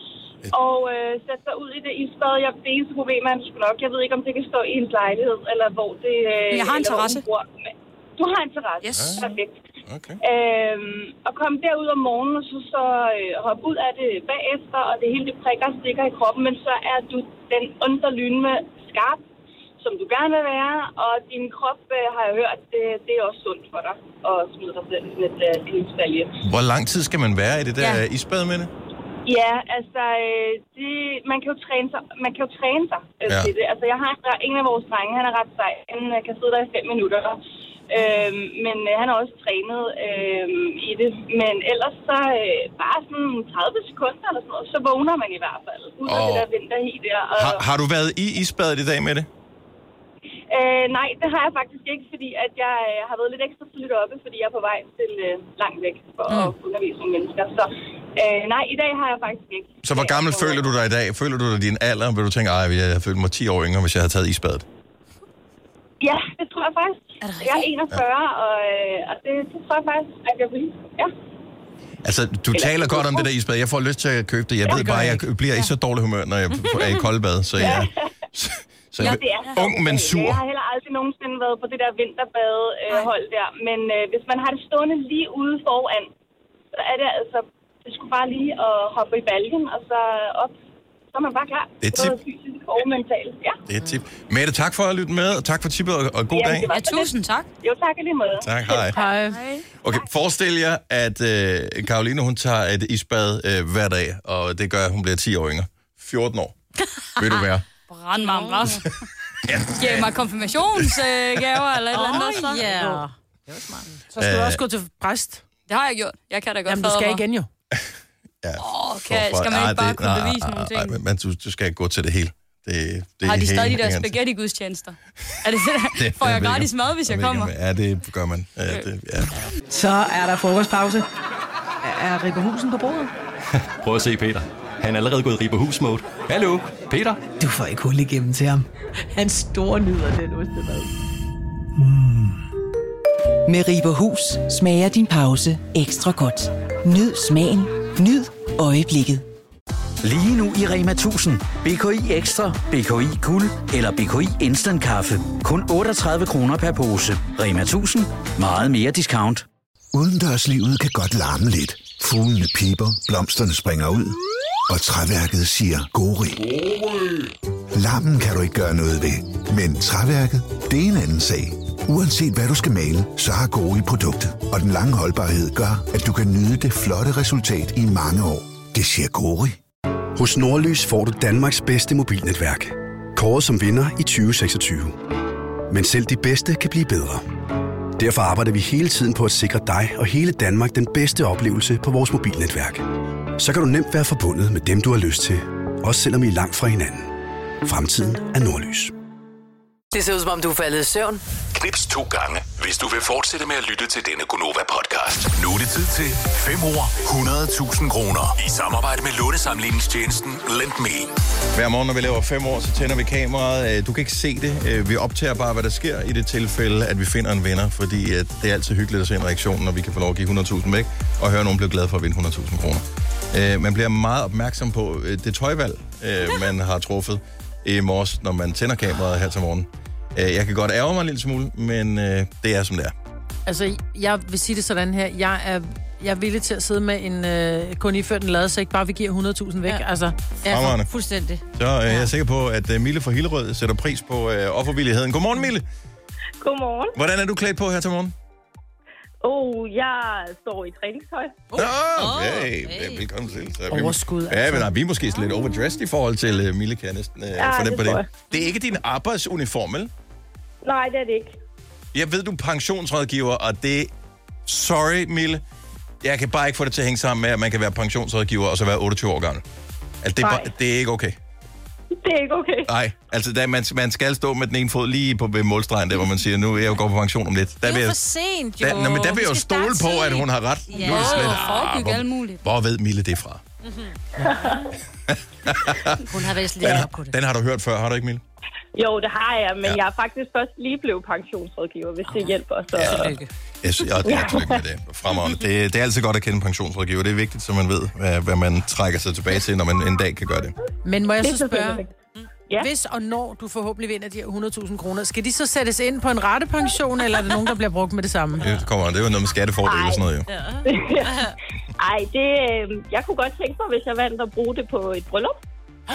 Og øh, sætte sig ud i det isbad. Jeg det eneste problem er, at du skal nok, jeg ved ikke, om det kan stå i en lejlighed, eller hvor det... Øh, jeg har en terrasse. Du har en terrasse, yes. Perfekt. Okay. Øhm, og komme derud om morgenen, og så, så øh, hoppe ud af det bagefter, og det hele det prikker og stikker i kroppen, men så er du den underlynende skarp, som du gerne vil være, og din krop, øh, har jeg hørt, det, det er også sundt for dig at smide dig selv i et øh, isbalje. Hvor lang tid skal man være i det der ja. isbad med det? Ja, altså, øh, det, man kan jo træne sig, man kan jo træne sig øh, ja. til det. Altså, jeg har en af vores drenge, han er ret sej, han kan sidde der i fem minutter, øh, men øh, han er også trænet øh, i det. Men ellers så øh, bare sådan tredive sekunder eller sådan noget, så vågner man i hvert fald, ud af oh. det der vinterhi der. Og... Har, har du været i isbadet i dag med det? Øh, nej, det har jeg faktisk ikke, fordi at jeg øh, har været lidt ekstra tidligt oppe, fordi jeg er på vej til øh, langt væk for mm. at undervise nogle mennesker. Så øh, nej, i dag har jeg faktisk ikke. Så hvor gammel føler du dig i dag? Føler du dig din alder? Vil du tænke, ej, jeg havde følt mig ti år yngre, hvis jeg havde taget isbadet? Ja, det tror jeg faktisk. Er jeg er enogfyrre, ja. og, øh, og det, det tror jeg faktisk, at jeg vil. Ja. Altså, du Eller, taler godt om det der isbad. Jeg får lyst til at købe det. Jeg ja, ved bare, jeg bliver i så dårlig humør, når jeg er i koldbad, så jeg... Så ja, det er ung, men sur. Jeg har heller aldrig nogensinde været på det der vinterbadehold øh, der. Men øh, hvis man har det stående lige ude foran, så er det altså... Det skulle bare lige at hoppe i baljen, og så op. Så er man bare klar. Det er tip. Både fysisk og mentalt. Ja. Det er et tip. Mette, tak for at lytte med, og tak for tippet, og god Jamen, dag. Ja, tusind tak. Jo, tak i lige måde. Tak, hej. Hej. Okay, forestil jer, at øh, Karoline, hun tager et isbad øh, hver dag, og det gør, at hun bliver ti år yngre. fjorten år. Vil du være? Brandvarm, hva'? Ja. Giv mig konfirmationsgaver øh, eller et eller andet. Åh, så. ja. Det var smart. Så skal du også gå til præst. Det har jeg gjort. Jeg kan da godt. Jamen, du skal igen jo. Ja. Åh, kan, skal man ikke bare det, kunne nej, bevise nogle ting? Nej, men du, du skal ikke gå til det hele. Det, det har de stadig de der helt, spaghetti-gudstjenester? Er det det, der? Får jeg gratis mad, hvis jeg kommer? Ja, det gør man. Ja, det, ja. Så er der frokostpause. Er Ribberhusen på bordet? Prøv at se, Peter. Han er allerede gået i Ribberhus-mode. Hallo, Peter? Du får ikke hul igennem til ham. Han store nyder den ostemad. Mm. Med Ribberhus smager din pause ekstra godt. Nyd smagen. Nyd øjeblikket. Lige nu i Rema tusind. B K I Ekstra, B K I Guld eller B K I Instant Kaffe. Kun otteogtredive kroner per pose. Rema tusind. Meget mere discount. Udendørslivet kan godt larme lidt. Fuglene piper, blomsterne springer ud. Og træværket siger gori. Larmen kan du ikke gøre noget ved. Men træværket, det er en anden sag. Uanset hvad du skal male, så har Gori produktet. Og den lange holdbarhed gør, at du kan nyde det flotte resultat i mange år. Det siger Gori. Hos Nordlys får du Danmarks bedste mobilnetværk. Kåret som vinder i tyve seksogtyve. Men selv de bedste kan blive bedre. Derfor arbejder vi hele tiden på at sikre dig og hele Danmark den bedste oplevelse på vores mobilnetværk. Så kan du nemt være forbundet med dem, du har lyst til. Også selvom I er langt fra hinanden. Fremtiden er Nordlys. Det ser ud som om, du er faldet i søvn. Knips to gange, hvis du vil fortsætte med at lytte til denne Gonova-podcast. Nu er det tid til fem år, hundrede tusind kroner. I samarbejde med lånesamligningstjenesten Lend Me. Hver morgen, når vi laver fem år, så tænder vi kameraet. Du kan ikke se det. Vi optager bare, hvad der sker i det tilfælde, at vi finder en vinder. Fordi det er altid hyggeligt at se en reaktion, når vi kan få lov at give hundrede tusind væk, og høre nogen blive glad for at vinde hundrede tusind kroner. Man bliver meget opmærksom på det tøjvalg, man har truffet i morges, når man tænder kameraet her til morgen. Jeg kan godt ærge mig en lille smule, men øh, det er som det er. Altså, jeg vil sige det sådan her. Jeg er, jeg er villig til at sidde med en øh, kun iført en ladesæk, bare vi giver hundrede tusind væk. Ja. Altså, ja, fuldstændig. Så øh, jeg er sikker på, at øh, Mille fra Hillerød sætter pris på øh, offervilligheden. Godmorgen, Mille. Godmorgen. Hvordan er du klædt på her til morgen? Oh, jeg står i træningstøj. Oh, okay, okay. Velkommen til. Så vi, Overskud, ja, men altså. Vi er måske lidt overdressed i forhold til uh, Mille, kan jeg næsten uh, ja, fornemme på det. det. Det er ikke din arbejdsuniform, vel? Nej, det er det ikke. Jeg ved, du er pensionsrådgiver, og det... Sorry, Mille. Jeg kan bare ikke få det til at hænge sammen med, at man kan være pensionsrådgiver og så være otteogtyve år gammel. Altså, det er, bare, det er ikke okay. Det er ikke okay. Nej, altså der, man, man skal stå med den ene fod lige på ved målstregen, der hvor man siger, nu er jeg jo går på pension om lidt. Der det er vil for sent, jo. Der, nå, men der vil jeg jo stole på, at hun har ret. Ja, nu er det slet, ah, hvor, alt muligt. Hvor ved Mille det fra? Hun har vist lidt den, op på det. Den har du hørt før, har du ikke, Mille? Jo, det har jeg, men ja. Jeg er faktisk først lige blevet pensionsrådgiver, hvis det hjælper. Så... Ja, jeg, ja, det er tillykke med det. Fremragende. Det, det er altid godt at kende pensionsrådgiver. Det er vigtigt, så man ved, hvad, hvad man trækker sig tilbage til, når man en dag kan gøre det. Men må jeg så spørge, ja. Hvis og når du forhåbentlig vinder de her hundrede tusind kroner, skal de så sættes ind på en ratepension, eller er det nogen, der bliver brugt med det samme? Ja, det kommer an. Det er jo noget med skattefordel og sådan noget, jo. Ej, det, jeg kunne godt tænke mig, hvis jeg vandt at bruge det på et bryllup. Åh,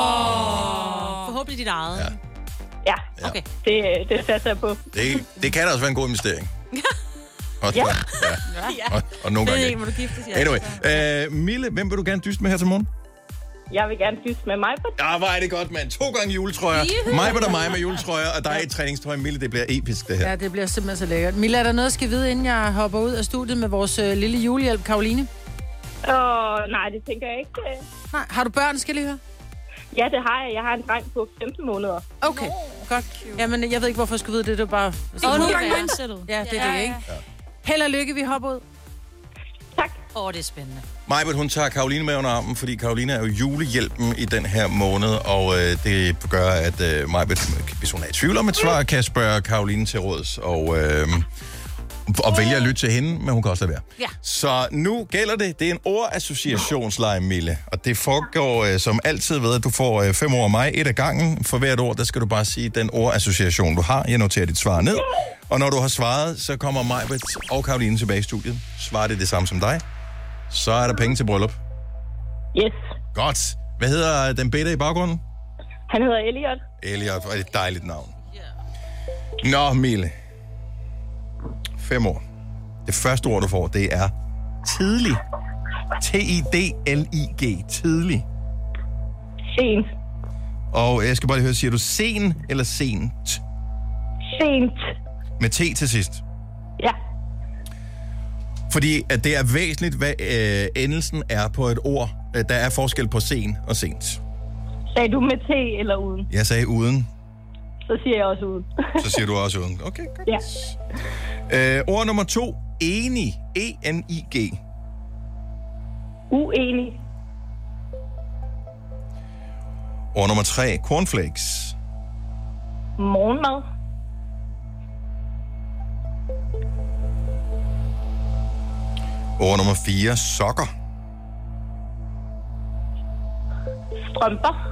oh. Forhåbentlig dit eget. Ja. Ja, okay. det, det satser jeg på. Det, det kan da også være en god investering. Også, ja. ja. Og, og nogle gange ikke. Anyway, uh, Mille, hvem vil du gerne dyste med her til morgen? Jeg vil gerne dyste med mig. Ja, hvor er det godt, mand. To gange juletrøjer. Mig og mig med juletrøjer, og dig i træningstrøjer. Mille, det bliver episk, det her. Ja, det bliver simpelthen så lækkert. Mille, er der noget, jeg skal vide, inden jeg hopper ud af studiet med vores øh, lille julehjælp, Karoline? Åh, oh, nej, det tænker jeg ikke. Nej, har du børn, skal jeg lige høre? Ja, det har jeg. Jeg har en dreng på femten måneder. Okay, oh, godt. Jamen, jeg ved ikke, hvorfor jeg skal vide det. Det er bare... Åh, nu er mindsetet. Ja, det er det, ikke? Ja. Held og lykke, vi hopper ud. Tak. Åh, oh, det er spændende. Majbert, hun tager Karoline med under armen, fordi Karoline er jo julehjælpen i den her måned, og øh, det gør, at øh, Majbert, hvis hun er i tvivl om et svar, kan spørge Karoline til råds, og, øh, og vælge at lytte til hende, men hun kan også lade være. Ja. Så nu gælder det. Det er en ordassociationsleje, Mille, og det foregår øh, som altid ved, at du får øh, fem ord af mig, et af gangen. For hvert ord, der skal du bare sige den ordassociation, du har. Jeg noterer dit svar ned, og når du har svaret, så kommer Majbert og Karoline tilbage i studiet. Svarer det det samme som dig, så er der penge til bryllup. Yes. Godt. Hvad hedder den bitte i baggrunden? Han hedder Elliot. Elliot, og et dejligt navn. Yeah. Nå, Mille. Fem år. Det første ord, du får, det er tidlig. T I D L I G. Tidlig. Sent. Og jeg skal bare lige høre, siger du sen eller sent? Sent. Med T til sidst. Ja. Fordi at det er væsentligt, hvad øh, endelsen er på et ord. Der er forskel på sen og sent. Sagde du med T eller uden? Jeg sagde uden. Så siger jeg også uden. Så siger du også uden. Okay, godt. Ja. Øh, ord nummer to. Enig. E N I G. Uenig. Ord nummer tre. Cornflakes. Morgenmad. Ord nummer fire. Sokker. Strømper.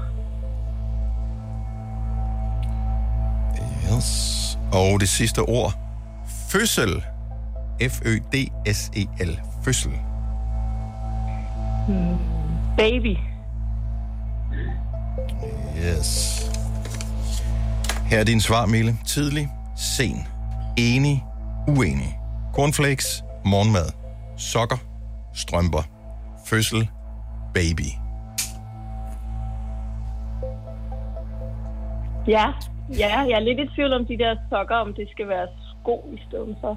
Yes. Og det sidste ord. Fødsel. F Ø D S E L. Fødsel. Hmm. Baby. Yes. Her er din svar, Mille. Tidlig, sen, enig, uenig. Cornflakes, morgenmad, sokker, strømper, fødsel, baby. Ja, ja, jeg er lidt i tvivl om de der sokker, om det skal være sko i stedet for.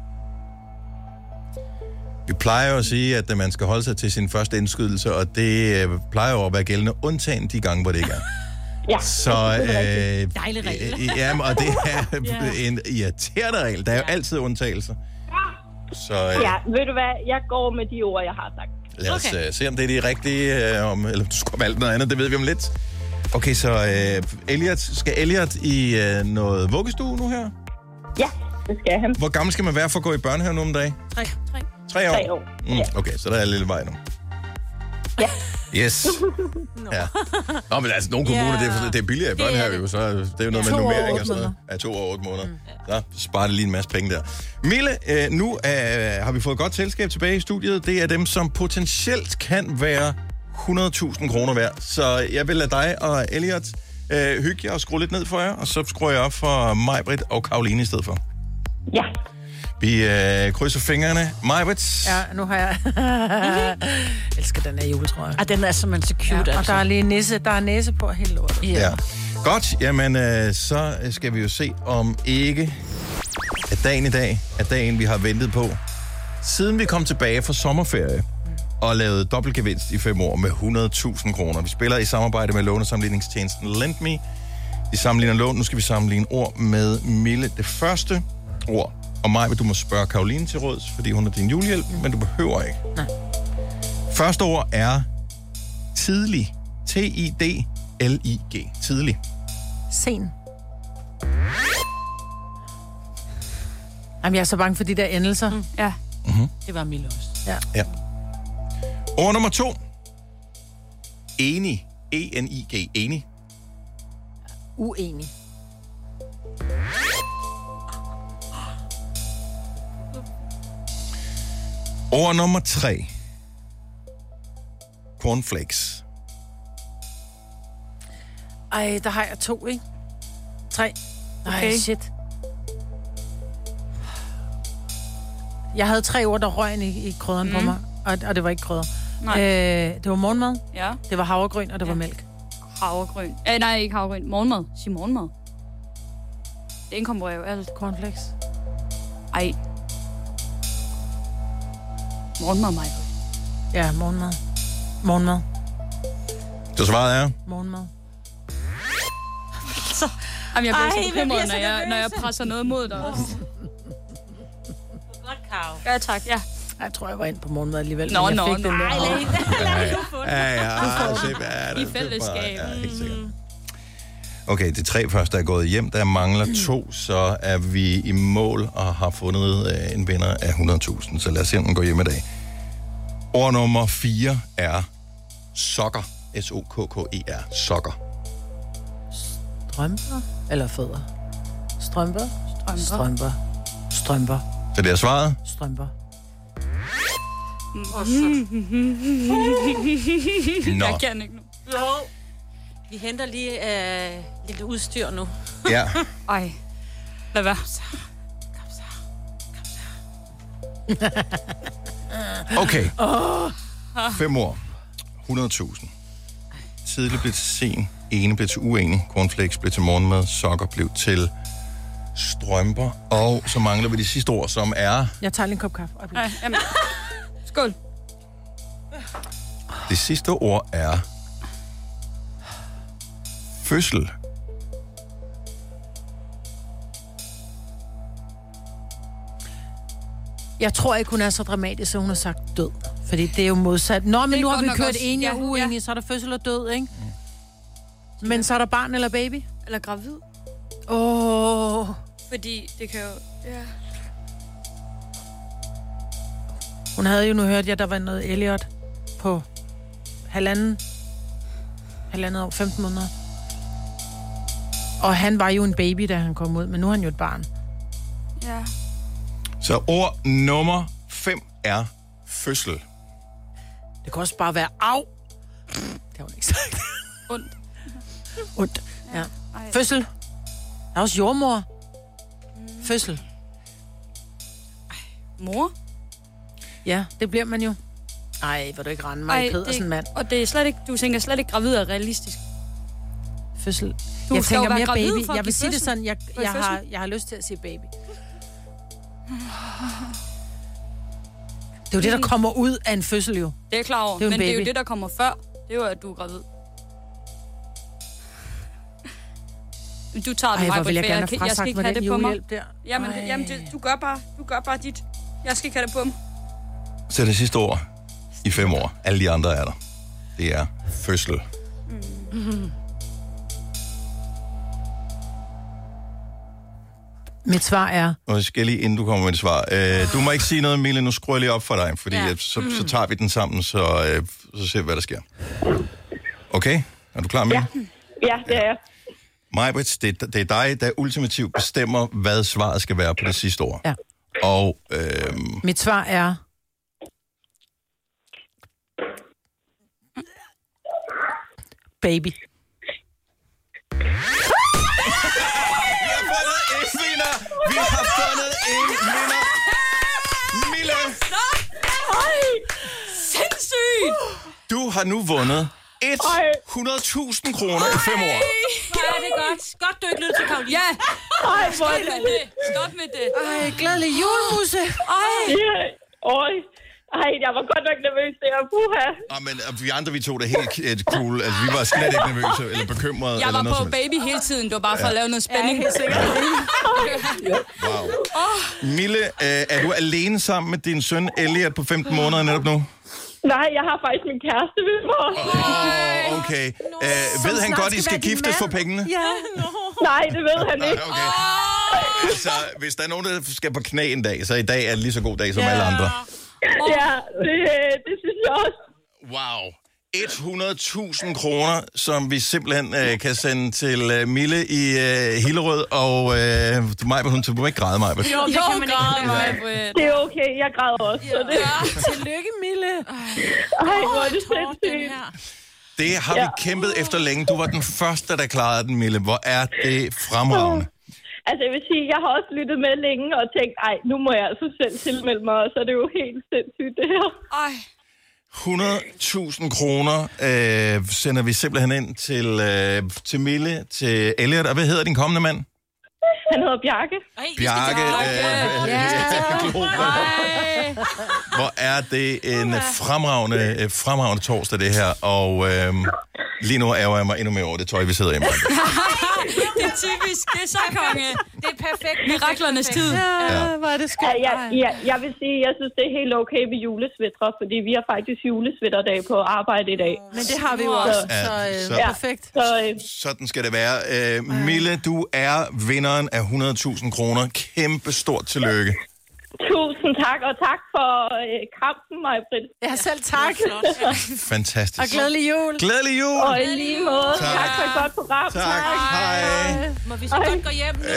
Vi plejer jo at sige, at man skal holde sig til sin første indskydelse, og det plejer jo at være gældende undtagen de gange, hvor det ikke er. Ja, Så, det er øh, Dejlig regel. øh, jamen, og det er Ja. en irriterende regel. Der er jo altid undtagelser. Så øh, Ja, ved du hvad? Jeg går med de ord, jeg har sagt. lad os okay. uh, se, om det er de rigtige, uh, om, eller du skulle have valgt noget andet, det ved vi om lidt. Okay, så uh, Elliot, skal Elliot i uh, noget vuggestue nu her? Ja, det skal han. Hvor gammel skal man være for at gå i børnehave nu om dagen? Tre. Tre. Tre år? Tre år. Mm, okay, så der er en lille vej nu. Ja. Yes. Ja. Nå, men altså, nogle kommuner, Ja. det, er, det er billigere i Det er børnehave, det. jo, så det er jo noget Ja. med To år, nummering otte og sådan noget. Ja, to år, otte måneder. Så sparer det lige en masse penge der. Mille, øh, nu øh, har vi fået godt selskab tilbage i studiet. Det er dem, som potentielt kan være hundrede tusind kroner værd. Så jeg vil lade dig og Elliot øh, hygge jer og skrue lidt ned for jer, og så skruer jeg op for Majbrit og Karoline i stedet for. Ja. Vi øh, krydser fingrene. Majbrit. Ja, nu har jeg... jeg elsker den her juletrøje. Ah, den er simpelthen så cute, Ja, og altså. der er lige næse, der er næse på hele lortet. Ja. Ja. Godt, jamen øh, så skal vi jo se, om ikke at dagen i dag er dagen, vi har ventet på. Siden vi kom tilbage fra sommerferie og lavede dobbeltgevinst i fem år med hundrede tusind kroner. Vi spiller i samarbejde med lånesamligningstjenesten LendMe. Vi sammenligner lån, nu skal vi sammenligne ord med Mille. Det første ord, og mig, du må spørge Karoline til råds, fordi hun er din julehjælp, men du behøver ikke. Nej. Første ord er tidlig. T I D L I G. Tidlig. Sen. Jamen, jeg er så bange for de der endelser. Mm. Ja. Mm-hmm. Det var Mille også. Ja. Ja. Ord nummer to. Enig. E N I G. Enig. Uenig. Ord nummer tre. Cornflakes. Ej, der har jeg to, ikke? Tre. Ej, Okay. shit. Jeg havde tre ord, der røg ind i, i krydderen mm. på mig, og, og det var ikke krydder. Nej. Øh, det var morgenmad, Ja. det var havregryn, og det ja. var mælk. Havregryn. Øh, nej, ikke havregryn. Morgenmad. Sig morgenmad. Det inkorporerer jo alt. Cornflakes. Ej. Morgenmad, Michael. Ja, morgenmad. Morgenmad. Så svaret er? Morgenmad. Jamen, jeg bliver Ej, så jeg bliver bekymret, så når jeg, nervøs. når jeg presser noget mod dig også. Godt, Karo. Ja, tak. Ja. Jeg tror, jeg var ind på morgenmad alligevel. Nå, men jeg nå, fik nå. den der. Ej, lad hende. Lad hende få den. Ja, ja, se, hvad er det? I fællesskab. Ja, helt sikkert. Okay, de tre første er gået hjem. Der mangler to, så er vi i mål og har fundet øh, en vinder af hundrede tusind. Så lad os se, om den går hjem i dag. Ord nummer fire er sokker. S O K K E R. Sokker. Strømper? Eller fødder? Strømper? Strømper. Strømper. Strømper. Så det er svaret? Strømper. Nå. Jeg kan ikke nu. Jo. Vi henter lige øh, lidt udstyr nu. Ja. Ej. Lad være. Okay. Fem år. hundrede tusind. Tidligt blev til sen. Ene blev til uenig. Cornflakes blev til morgenmad. Sokker blev til strømper. Og så mangler vi de sidste ord, som er... Jeg tager lige en kop kaffe. Ej, jamen. Skål. Det sidste ord er... fødsel. Jeg tror ikke, hun er så dramatisk, så hun har sagt død. Fordi det er jo modsat. Nå, men Det er nu har godt vi nok kørt også- enige ja, og uenige, ja. Så er der fødsel og død, ikke? Mm. Men så er der barn eller baby? Eller gravid. Åh. Oh. Fordi det kan jo... Ja. Hun havde jo nu hørt, at der var noget Elliot på halvanden, halvandet år, femten måneder. Og han var jo en baby, da han kom ud, men nu er han jo et barn. Ja. Så ord nummer fem er fødsel. Det kan også bare være af. Det har hun ikke sagt. Ondt. Ondt, ja. Ej. Fødsel. Der er også jordmor. Fødsel. Mor? Ja, det bliver man jo. Ej, hvor du ikke rende mig i Pedersen, det, mand. Og det er slet ikke, du tænker slet ikke, gravid er realistisk. Fødsel. Du Jeg skal jo tænker være mere gravid baby. for at Jeg vil give sige det fødsel. sådan, jeg, For jeg, har, fødsel. jeg har lyst til at sige baby. Det er jo det, der kommer ud af en fødsel, jo. Det er jeg klar over, Det er jo en men det er jo baby. det, der kommer før. Det er jo, at du er gravid. Du tager den, Ej, hvor vil jeg for gerne jeg, have jeg skal frasagt ikke mig have den det på mig. julehjælp der. Jamen, det, jamen det, du, gør bare, du gør bare dit. Jeg skal ikke have det på mig. Så det sidste år i fem år. Alle de andre er der. Det er fødsel. Mm. Mit svar er... Og skal lige, inden du kommer med et svar. Øh, du må ikke sige noget, Mille. Nu skruer jeg lige op for dig, fordi ja. så, så tager vi den sammen, så, øh, så ser vi, hvad der sker. Okay? Er du klar, Mille? Ja, ja det er jeg. Majbrits, det, det er dig, der ultimativt bestemmer, hvad svaret skal være på det sidste ord. Ja. Og... Øh, Mit svar er... Baby. Vi har fundet en vinder. Mille. Sindssygt! Du har nu vundet hundrede tusind kroner i fem år. Ja, det er godt. Godt, du ikke lytter til Karoline. Ja. Ej, hvor Stop med det. Stop med det. Ej, glædelig julemusse. Ej. Ja. Oj. Ej, jeg var godt nok nervøs der. Puha. Ah, men vi andre, vi tog det helt uh, cool. Altså, vi var slet ikke nervøse eller bekymrede. Jeg eller var noget på baby hele tiden. Det var bare for ja. at lave noget spænding. Ja, wow. Oh. Mille, uh, er du alene sammen med din søn Elliot på femten måneder netop nu? Nej, jeg har faktisk min kæreste ved mig. Oh, okay. Uh, ved han godt, I skal giftes for pengene? Ja. Nej, det ved han ikke. Okay. Altså, hvis der er nogen, der skal på knæ en dag, så i dag er det lige så god dag som yeah. alle andre. Ja, det, det synes jeg også. Wow. hundrede tusind kroner, som vi simpelthen øh, kan sende til øh, Mille i øh, Hillerød, og øh, Majbert, hun må ikke græde, Majbert. Jo, det kan man ikke. Det er okay, jeg græder også. Så det... Ja. Tillykke, Mille. Ej, hvor er det sindssygt. Det har ja. vi kæmpet efter længe. Du var den første, der klarede den, Mille. Hvor er det fremragende. Altså, jeg vil sige, jeg har også lyttet med længe og tænkt, ej, nu må jeg altså selv tilmelde mig, og så er det jo helt sindssygt, det her. Ej. hundrede tusind kroner øh, sender vi simpelthen ind til, øh, til Mille, til Elliot. Og hvad hedder din kommende mand? Han hedder Bjarke. Bjarke. Øh, ja. Hvor er det en fremragende, fremragende torsdag, det her. Og øh, lige nu ærger jeg mig endnu mere over det tøj, vi sidder hjemme. Det er typisk. Det er så konge. Det er perfekt. Miraklernes tid. Ja, hvor er det skønt. Ja, ja, ja, jeg vil sige, jeg synes, det er helt okay med julesvætter, fordi vi har faktisk julesvætterdag på arbejde i dag. Men det har vi jo også, så, så, øh, så, ja, perfekt. Så, øh, sådan skal det være. Øh, Mille, du er vinderen af hundrede tusind kroner. Kæmpe stort tillykke. Tusind tak, og tak for øh, kampen, Maj-Brit. Ja, selv tak. Fantastisk. Og glædelig jul. Glædelig jul. Og i lige måde. Tak, tak for et godt program. Tak. Hej. Må vi så Hej. godt gå hjem nu?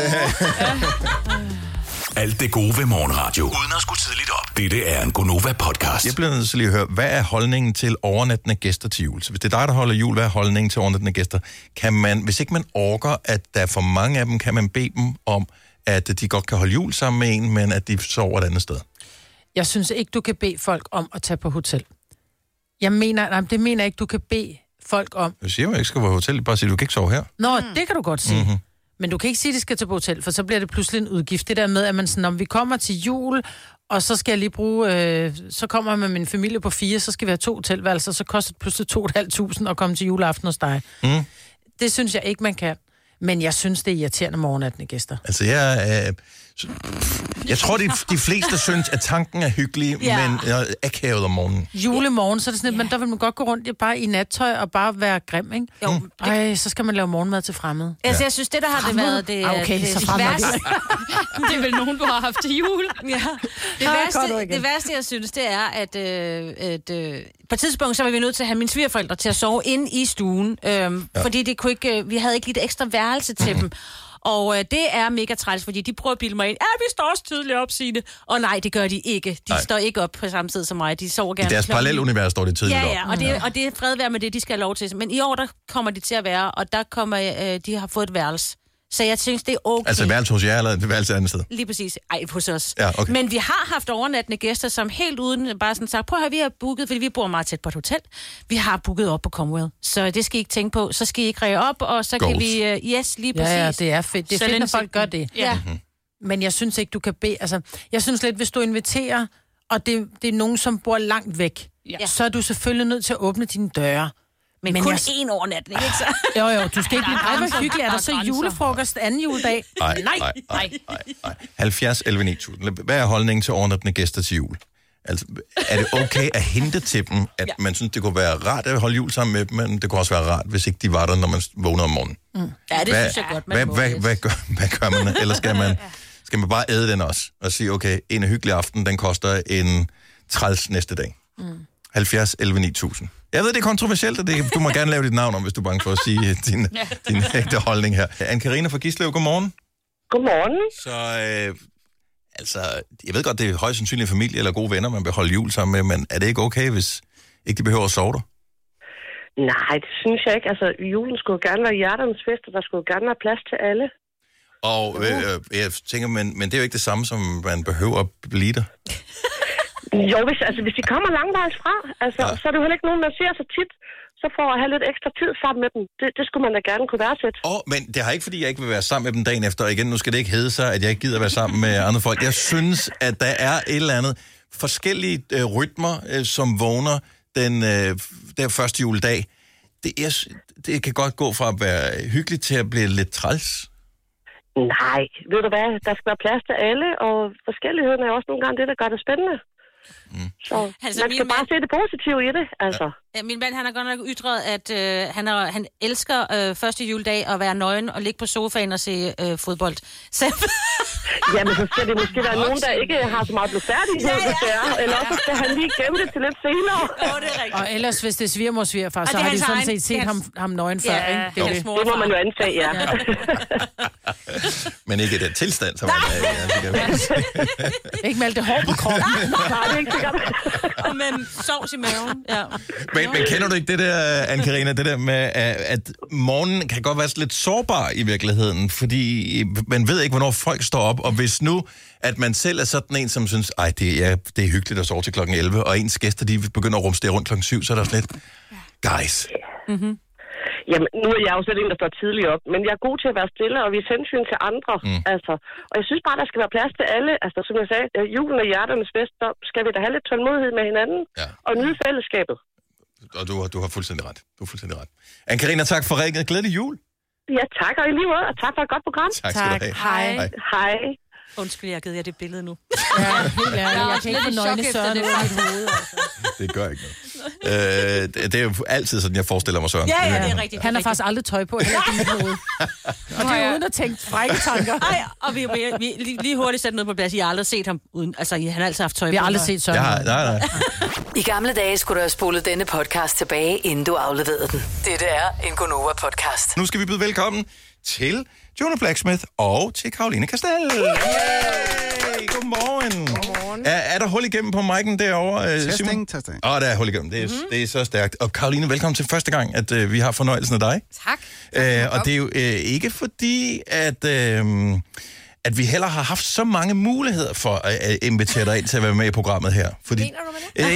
Alt det gode ved morgenradio. Uden at skulle tidligt op. Dette er en Gonova-podcast. Jeg bliver nødt til lige at høre, hvad er holdningen til overnattende gæster til jul? Så hvis det er dig, der holder jul, hvad er holdningen til overnattende gæster? Kan man, hvis ikke man orker, at der er for mange af dem, kan man bede dem om, at de godt kan holde jul sammen med en, men at de sover et andet sted? Jeg synes ikke, du kan bede folk om at tage på hotel. Jeg mener, nej, det mener jeg ikke, du kan bede folk om. Jeg siger jo, at jeg ikke skal på hotel. Bare sige, du kan ikke sove her. Nå, mm. det kan du godt sige. Mm-hmm. Men du kan ikke sige, at de skal til på hotel, for så bliver det pludselig en udgift. Det der med, at man sådan, om vi kommer til jul, og så skal jeg lige bruge, øh, så kommer jeg med min familie på fire, så skal vi have to hotelværelser, så koster det pludselig to og et halvt tusind at komme til juleaften hos dig. Mm. Det synes jeg ikke, man kan. Men jeg synes, det er irriterende morgennattende gæster. Altså, jeg... Øh, jeg tror, de, de fleste synes, at tanken er hyggelig, ja. men øh, akavet om morgenen. Julemorgen, så er det sådan, at man, der vil man godt gå rundt bare i nattøj og bare være grim, ikke? Jo. Mm. Ej, så skal man lave morgenmad til fremmede. Altså, ja. jeg synes, det der har det været det, ah, okay, det, så det værste. Det er vel nogen, du har haft til jul. Ja. Det, ah, værste, det værste, jeg synes, det er, at, øh, at øh, på et tidspunkt, så var vi nødt til at have mine svigerforældre til at sove inde i stuen, øh, ja. fordi det kunne ikke, vi havde ikke lidt ekstra værelse til dem. Og øh, det er mega træls, fordi de prøver at bilde mig ind. Ja, vi står også tidligt op, Signe. Og nej, det gør de ikke. De nej. står ikke op på samme tid som mig. De sover gerne. I deres parallelunivers står de tidligt ja, op. Ja, og det, og det er fred være med det, de skal have lov til. Men i år, der kommer de til at være, og der kommer, øh, de har fået et værelse. Så jeg synes, det er okay. Altså værelse hos jer, eller et værelse andet sted? Lige præcis. Ej, hos os. Ja, okay. Men vi har haft overnattende gæster, som helt uden bare sådan sagt, prøv at høre, vi har booket, fordi vi bor meget tæt på et hotel. Vi har booket op på Comwell. Så det skal I ikke tænke på. Så skal I ikke ræge op, og så Goals. Kan vi... Uh, yes, lige præcis. Ja, ja, det er fedt. Det er fedt, når folk gør det. Ja. Mm-hmm. Men jeg synes ikke, du kan bede... Altså, jeg synes lidt, hvis du inviterer, og det, det er nogen, som bor langt væk, ja. så er du selvfølgelig nødt til at åbne dine døre. Men, Men kun jeg... én overnatning, ikke så? Jo, jo, du skal ikke blive ej, hvor hyggeligt. Er der så julefrokost anden juledag? Nej, nej, nej, nej. halvfjerds elleve ni tusind. Hvad er holdningen til overnattende gæster til jul? Altså, er det okay at hente til dem, at ja. man synes, det kunne være rart at holde jul sammen med dem, men det kunne også være rart, hvis ikke de var der, når man vågner om morgenen? Mm. Ja, det hvad, synes jeg godt, man hvad, må. Hvad, hvad, gør, hvad gør man? Eller skal man, skal man bare æde den også? Og sige, okay, en hyggelig aften, den koster en træls næste dag. Mm. halvfjerds elleve ni tusind. Jeg ved, det er kontroversielt, og det, du må gerne lave dit navn om, hvis du er bange for at sige din, din ægte holdning her. Anne-Carina fra Gislev, godmorgen. Godmorgen. Så, øh, altså, jeg ved godt, det er højst sandsynligt familie eller gode venner, man vil holde jul sammen med, men er det ikke okay, hvis ikke de behøver at sove der? Nej, det synes jeg ikke. Altså, julen skulle gerne være hjerternes fest, og der skulle gerne være plads til alle. Og øh, jeg tænker, men, men det er jo ikke det samme, som man behøver at blive der. Jo, hvis, altså, hvis de kommer langvejs fra, altså, ja. så er det jo heller ikke nogen, man ser så tit, så får jeg have lidt ekstra tid sammen med dem. Det, det skulle man da gerne kunne værdsætte. Åh, oh, men det har ikke, fordi jeg ikke vil være sammen med dem dagen efter. Og igen, nu skal det ikke hedde sig, at jeg ikke gider være sammen med andre folk. Jeg synes, at der er et eller andet forskellige øh, rytmer, øh, som vågner den øh, der første juledag. Det, er, det kan godt gå fra at være hyggeligt til at blive lidt træls. Nej, ved du hvad? Der skal være plads til alle, og forskelligheden er også nogle gange det, der gør det spændende. Mm. Så altså, man skal bare mand... se det positive i det, altså. Ja, min mand, han har godt nok ytret, at øh, han, er, han elsker øh, første juledag at være nøgen og ligge på sofaen og se øh, fodbold. Så... Jamen, så skal det måske være nogen, der ikke har så meget blodfærdighed, ja, ja. hvis det er. Eller også skal han lige gemme det til lidt senere. Oh, det er rigtigt. Og ellers, hvis det er svigermor svigerfar, så har de sådan set set ham, ham nøgen før, ja, ikke? Det, det. det må man jo antage, ja. ja. Men ikke i den tilstand, som man er. Ja, ikke med alt det hår på kroppen. Nej, det er ikke sikkert. Men sovs i maven, ja. Men, men kender du ikke det der, Anne-Carina, det der med, at morgenen kan godt være lidt sårbar i virkeligheden, fordi man ved ikke, hvornår folk står op, og hvis nu, at man selv er sådan en, som synes, ej, det er, det er hyggeligt at sove til klokken elleve, og ens gæster, de begynder at rumstere rundt klokken syv, så er der sådan lidt, guys. Mm-hmm. Jamen, nu er jeg jo selv en, der står tidligt op, men jeg er god til at være stille og vise hensyn til andre. Mm. Altså. Og jeg synes bare, der skal være plads til alle. Altså, som jeg sagde, julen er hjerternes fest, så skal vi da have lidt tålmodighed med hinanden ja. og nyde fællesskabet. Og du, du har fuldstændig ret. Du har fuldstændig ret. Anne-Carina, tak for ringet. Glædelig jul. Ja, tak, og i lige måde, og tak for et godt program. Tak skal du have. Hej. Hej. Hej. Undskyld, jeg har givet jer det billede nu. Ja, helt ærligt. Jeg kan ikke få nøgne Søren ud af mit hoved. Det gør ikke noget. Øh, det, det er jo altid sådan, jeg forestiller mig Søren. Ja, ja, det er rigtigt. Han har faktisk aldrig tøj på, heller ikke i mit hoved. Og det er uden at tænke frække tanker. Ej, og vi, vi, vi lige, lige hurtigt sætte noget på plads. I har aldrig set ham uden... Altså, han har altid haft tøj på. Vi har aldrig set Søren. Ja, nej, nej. I gamle dage skulle du have spolet denne podcast tilbage, inden du afleverede den. Dette er en Gonova-podcast. Nu skal vi byde velkommen til Jonah Blacksmith og til Caroline Kastel. Hey, godmorgen. Godmorgen. Er, er der hul igennem på mic'en derovre, Simon? Testing, testing. Åh, oh, der er hul igennem. Det er, mm-hmm. det er så stærkt. Og Caroline, velkommen til første gang, at uh, vi har fornøjelsen af dig. Tak. Uh, og det er jo uh, ikke fordi, at... Uh, at vi heller har haft så mange muligheder for at, at invitere dig ind til at være med i programmet her. Fordi, mener du med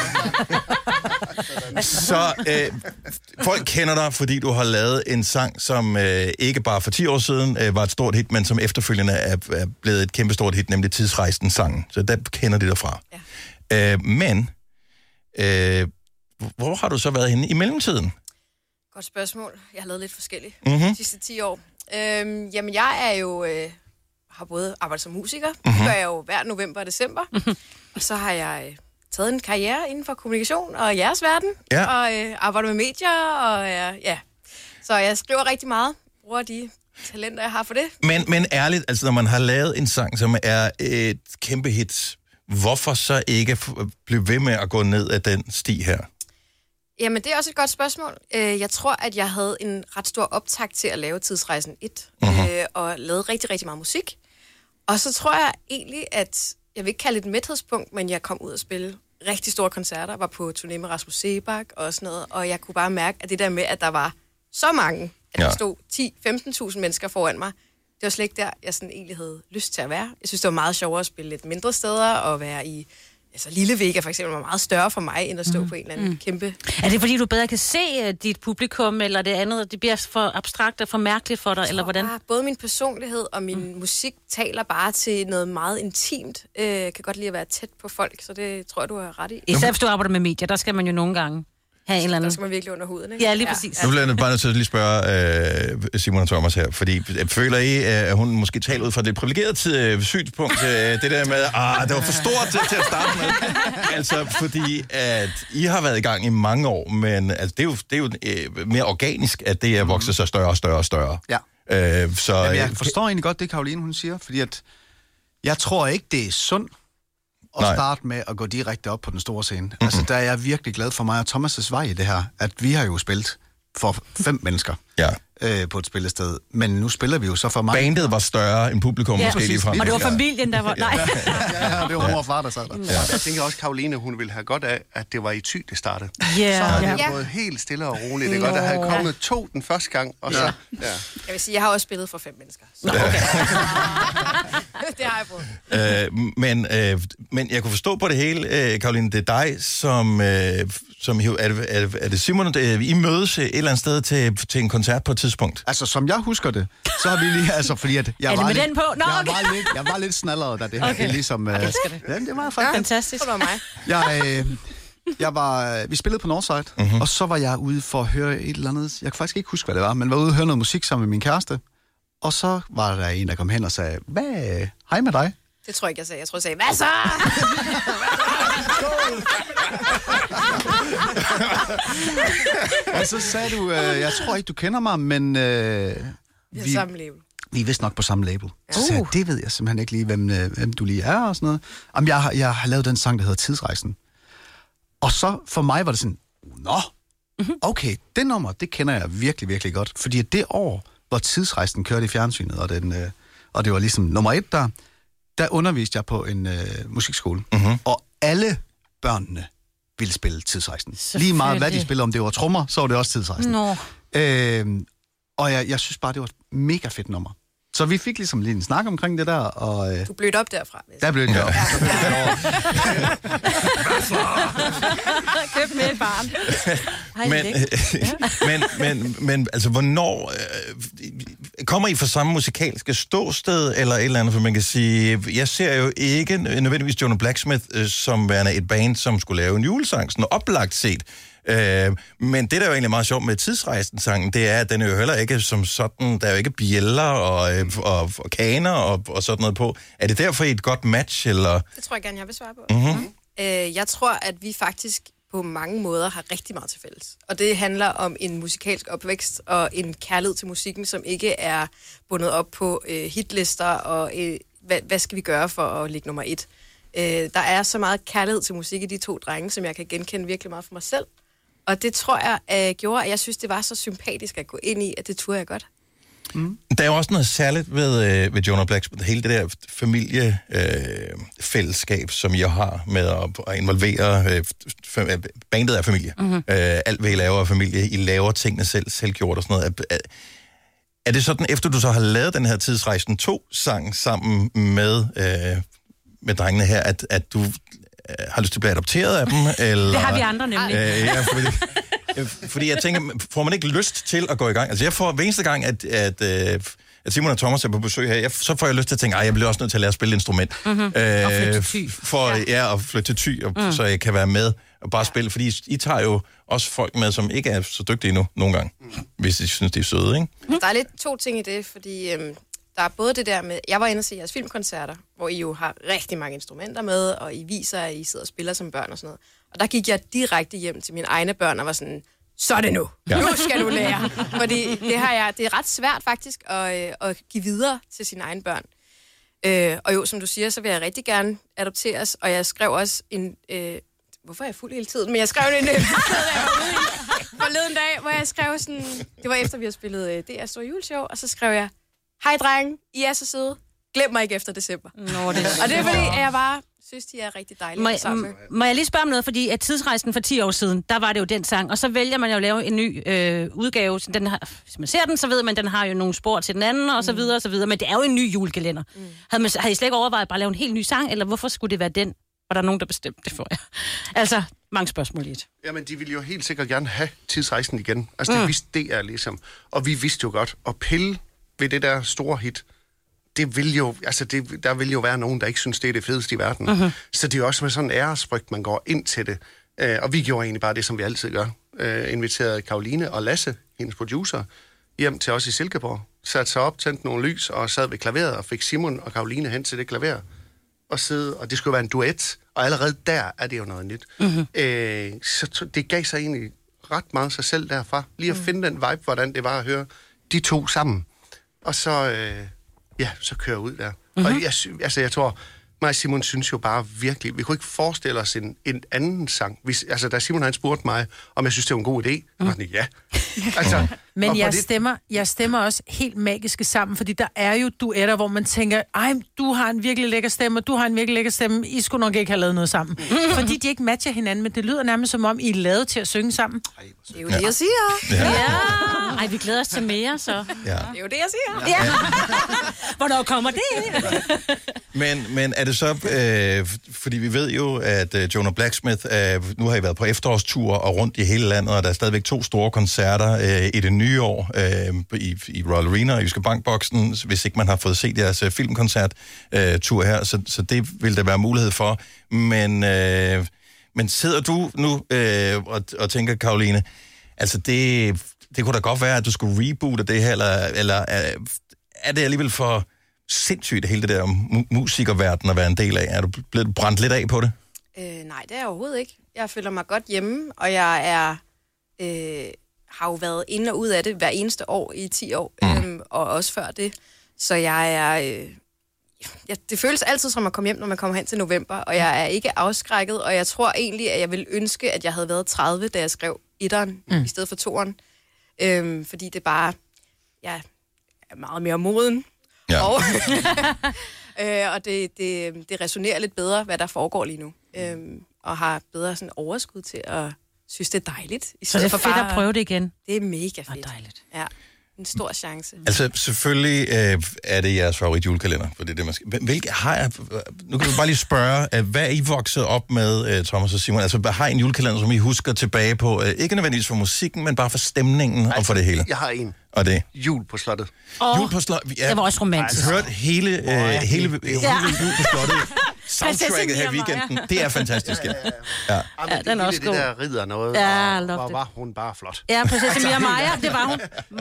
det? Øh, så øh, folk kender dig, fordi du har lavet en sang, som øh, ikke bare for ti år siden øh, var et stort hit, men som efterfølgende er, er blevet et kæmpestort hit, nemlig Tidsrejsen-sangen. Så der kender de dig fra. Ja. Øh, men, øh, hvor har du så været henne i mellemtiden? Godt spørgsmål. Jeg har lavet lidt forskelligt mm-hmm. de sidste ti år. Øhm, jamen, jeg er jo... Øh, har både arbejdet som musiker, mm-hmm. det gør jeg jo hver november og december, mm-hmm. og så har jeg øh, taget en karriere inden for kommunikation og jeres verden, ja. og øh, arbejder med medier, og øh, ja, så jeg skriver rigtig meget, bruger de talenter, jeg har for det. Men, men ærligt, altså når man har lavet en sang, som er et kæmpe hit, hvorfor så ikke blive ved med at gå ned ad den sti her? Jamen, det er også et godt spørgsmål. Jeg tror, at jeg havde en ret stor optakt til at lave Tidsrejsen et, mm-hmm. øh, og lavede rigtig, rigtig meget musik. Og så tror jeg egentlig, at jeg vil ikke kalde det et mæthedspunkt, men jeg kom ud og spille rigtig store koncerter, var på turné med Rasmus Sebak og sådan noget, og jeg kunne bare mærke, at det der med, at der var så mange, at der ja. stod ti til femten tusind mennesker foran mig, det var slet ikke der, jeg sådan egentlig havde lyst til at være. Jeg synes, det var meget sjovere at spille lidt mindre steder, og være i... Altså, Lille Vega for eksempel var meget større for mig, end at stå mm. på en eller anden mm. kæmpe... Er det fordi, du bedre kan se uh, dit publikum, eller det andet, det bliver for abstrakt og for mærkeligt for dig, eller hvordan? Bare, både min personlighed og min mm. musik taler bare til noget meget intimt. Øh, kan godt lide at være tæt på folk, så det tror jeg, du har ret i. Især hvis du arbejder med medier, der skal man jo nogle gange have en eller anden... Der skal man virkelig under huden, ikke? Ja, lige præcis. Nu bliver jeg bare nødt til at lige spørge uh, Simon og Thomas her, fordi føler I, at hun måske taler ud fra det privilegerede uh, synspunkt, uh, det der med, ah, det var for stort til, til at starte med. Altså, fordi at I har været i gang i mange år, men altså, det er jo, det er jo uh, mere organisk, at det er vokset sig større og større og større. Ja. Uh, så, Jamen, jeg forstår egentlig godt det, Karoline, hun siger, fordi at jeg tror ikke, det er sundt at Nej. starte med at gå direkte op på den store scene. Mm-hmm. Altså, der er jeg virkelig glad for mig og Thomas' vej i det her, at vi har jo spillet for fem mennesker ja. øh, på et spillested, men nu spiller vi jo så for mange. Bandet var større end publikum Ja, måske præcis. ligefrem. Og det var familien, der var... Nej. Ja, ja, det var mor og far, der sad der. Ja. Jeg tænker også, Karoline, hun ville have godt af, at det var i Thy, det startede. Yeah. Så har det Ja. gået helt stille og roligt. Det er godt, at have kommet to den første gang, og så... Ja. Ja. Jeg vil sige, jeg har også spillet for fem mennesker. Så okay. Det har jeg prøvet. Øh, men, øh, men jeg kunne forstå på det hele, øh, Karoline, det er dig, som... Øh, som er, det, er, det, er det Simon, det, I mødes et eller andet sted til, til en koncert på et tidspunkt? Altså, som jeg husker det, så har vi lige... Altså, fordi at jeg er det var med lidt, den på? Nå, jeg, okay. var lidt, jeg var lidt snallere, da det her Okay. det ligesom... Øh, Jeg elsker det. Ja, det var Ja, faktisk... fantastisk. Det var mig. Jeg, øh, jeg var, vi spillede på Northside, mm-hmm. og så var jeg ude for at høre et eller andet... Jeg kan faktisk ikke huske, hvad det var, men var ude og høre noget musik sammen med min kæreste. Og så var der en, der kom hen og sagde, hvad? Hej med dig. Det tror jeg ikke, jeg sagde. Jeg tror, jeg sagde, hvad så? Og så sagde du, øh, jeg tror ikke, du kender mig, men... Øh, Vi har samme label. Vi er vist nok på samme label. Ja. Så sagde jeg, det ved jeg simpelthen ikke lige, hvem, øh, hvem du lige er og sådan noget. Jamen, jeg, har- jeg har lavet den sang, der hedder Tidsrejsen. Og så for mig var det sådan, nå, okay, det nummer, det kender jeg virkelig, virkelig godt. Fordi det år, hvor Tidsrejsen kørte i fjernsynet, og, den, øh, og det var ligesom nummer et der, der underviste jeg på en øh, musikskole. Mm-hmm. Og alle børnene ville spille Tidsrejsen. Lige meget, hvad de spillede, om det var trommer, så var det også Tidsrejsen. Nå. Øh, og jeg, jeg synes bare, det var et mega fedt nummer. Så vi fik ligesom lige en snak omkring det der, og... Øh, Du blødte op derfra. der blev det ja. Køb med et barn. Men, men, men, men altså, hvornår øh, kommer I fra samme musikalske ståsted, eller et eller andet, for man kan sige, jeg ser jo ikke nødvendigvis Jonah Blacksmith øh, som værende et band, som skulle lave en julesang, sådan oplagt set. Øh, men det, der er jo egentlig meget sjovt med Tidsrejsen-sangen, det er, at den er jo heller ikke som sådan, der er jo ikke bjæller og, øh, og, og kaner og, og sådan noget på. Er det derfor et godt match, eller? Det tror jeg gerne, jeg vil svare på. Mm-hmm. Øh, jeg tror, at vi faktisk på mange måder har rigtig meget til fælles. Og det handler om en musikalsk opvækst og en kærlighed til musikken, som ikke er bundet op på øh, hitlister og øh, hvad, hvad skal vi gøre for at ligge nummer et. Øh, der er så meget kærlighed til musik i de to drenge, som jeg kan genkende virkelig meget for mig selv. Og det tror jeg øh, gjorde, at jeg synes, det var så sympatisk at gå ind i, at det turde jeg godt. Mm. Der er jo også noget særligt ved, øh, ved Jonah Blacksmith, hele det der familiefællesskab, øh, som jeg har med at, at involvere øh, f- bandet af familie. Mm-hmm. Øh, alt hvad I laver af familie, I laver tingene selv, selvgjort og sådan noget. Er, er det sådan, efter du så har lavet den her Tidsrejsen to-sang sammen med, øh, med drengene her, at, at du øh, har lyst til at blive adopteret af dem? Eller, det har vi andre nemlig. Øh, ja, fordi, fordi jeg tænker, får man ikke lyst til at gå i gang? Altså jeg får hver eneste gang, at, at, at Simon og Thomas er på besøg her, jeg, så får jeg lyst til at tænke, ej, jeg bliver også nødt til at lære at spille et instrument. Mm-hmm. Øh, og flytte til Thy. For, ja. ja, og flytte til Thy, og, mm. så jeg kan være med og bare spille. Fordi I, I tager jo også folk med, som ikke er så dygtige endnu, nogle gange, mm. hvis I synes, de er søde, ikke? Mm. Der er lidt to ting i det, fordi øhm, der er både det der med, jeg var inde og se jeres filmkoncerter, hvor I jo har rigtig mange instrumenter med, og I viser, at I sidder og spiller som børn og sådan noget. Og der gik jeg direkte hjem til mine egne børn og var sådan, så er det nu. Ja. Nu skal du lære. Fordi det, har jeg, det er ret svært faktisk at, øh, at give videre til sine egne børn. Øh, og jo, som du siger, så vil jeg rigtig gerne adopteres, og jeg skrev også en... Øh, hvorfor er jeg fuld hele tiden? Men jeg skrev en... Øh, forleden dag, hvor jeg skrev sådan... Det var efter, vi havde spillet øh, D R's Store Juleshow, og så skrev jeg, hej drenge, I er så søde. Glem mig ikke efter december. Nå, det og det er fordi, at jeg bare synes, de er rigtig dejlige må, jeg, sammen. må jeg lige spørge om noget, fordi at Tidsrejsen for ti år siden, der var det jo den sang, og så vælger man jo at lave en ny øh, udgave. Den har, hvis man ser den, så ved man, at den har jo nogle spor til den anden, og så videre, og så videre. Men det er jo en ny julekalender. Mm. Havde, man, havde I slet ikke overvejet bare at lave en helt ny sang, eller hvorfor skulle det være den? Var der nogen, der bestemte det for jer? Altså, mange spørgsmål i et. Jamen, de ville jo helt sikkert gerne have Tidsrejsen igen. Altså, det mm. vidste det er ligesom. Og vi vidste jo godt, at pille ved det der store hit, det vil jo, altså det, der vil jo være nogen, der ikke synes, det er det fedeste i verden. Mm-hmm. Så det er jo også med sådan en æresfrygt, man går ind til det. Uh, og vi gjorde egentlig bare det, som vi altid gør. øh, inviterede Karoline og Lasse, hendes producer, hjem til os i Silkeborg. Satte sig op, tændte nogle lys og sad ved klaveret og fik Simon og Karoline hen til det klaver. Og sidde, og det skulle være en duet. Og allerede der er det jo noget nyt. Mm-hmm. Øh, så det gav sig egentlig ret meget sig selv derfra. Lige at mm. finde den vibe, hvordan det var at høre de to sammen. Og så, øh, ja, så kører ud der. Mm-hmm. Og jeg, altså, jeg tror, mig og Simon synes jo bare virkelig, vi kunne ikke forestille os en, en anden sang. Vi, altså, da Simon han spurgte mig, om jeg synes, det var en god idé, så var sådan, ja. Altså, Men jeg, det... stemmer, jeg stemmer også helt magiske sammen, fordi der er jo duetter, hvor man tænker, ej, du har en virkelig lækker stemme, og du har en virkelig lækker stemme, I skulle nok ikke have lavet noget sammen. Fordi de ikke matcher hinanden, men det lyder nærmest som om, I er lavet til at synge sammen. Det er jo det, jeg siger. Ja. ja. Ej, vi glæder os til mere, så. Ja. Det er jo det, jeg siger. Ja. Hvornår kommer det? men, men er det så, øh, fordi vi ved jo, at øh, Jonah Blacksmith, øh, nu har I været på efterårstur og rundt i hele landet, og der er stadigvæk to store koncerter øh, i det nye år øh, i, i Royal Arena og Jyske Bankboksen, hvis ikke man har fået set deres øh, filmkoncert-tur øh, her, så, så det vil der være mulighed for. Men, øh, men sidder du nu øh, og, og tænker, Karoline, altså det, det kunne da godt være, at du skulle reboote det her, eller, eller er, er det alligevel for sindssygt, hele det der mu- musikerverden at være en del af? Er du blevet brændt lidt af på det? Øh, nej, det er jeg overhovedet ikke. Jeg føler mig godt hjemme, og jeg er... Øh, har jo været ind og ud af det hver eneste år i ti år, mm. øhm, og også før det. Så jeg er... Øh, ja, det føles altid som at komme hjem, når man kommer hen til november, og jeg er ikke afskrækket, og jeg tror egentlig, at jeg ville ønske, at jeg havde været tredive, da jeg skrev etteren, mm. i stedet for toeren. Øhm, fordi det bare ja, er meget mere moden. Ja. Og, øh, og det, det, det resonerer lidt bedre, hvad der foregår lige nu. Øhm, og har bedre sådan overskud til at synes, det er dejligt. Så det er fedt bare... at prøve det igen? Det er mega fedt. Og dejligt. Ja, en stor chance. Altså, selvfølgelig øh, er det jeres favorit julekalender, for det er det, man skal... Hvilke har jeg... Nu kan du bare lige spørge, øh, hvad er I vokset op med, øh, Thomas og Simon? Altså, har I en julekalender, som I husker tilbage på? Øh, ikke nødvendigvis for musikken, men bare for stemningen altså, og for det hele. Jeg har en. Og det? Jul på slottet. Oh, Jul på slottet. Ja, det var også romantisk. Jeg har hørt hele, øh, hele, hele, hele ja. Jul på slottet. Soundtracket her i weekenden, det er fantastisk. Ja, ja. ja. ja den er også god. Det der ridder noget, ja, og hvor var hun bare flot. Ja, prinsesse Mia Maja, det var hun.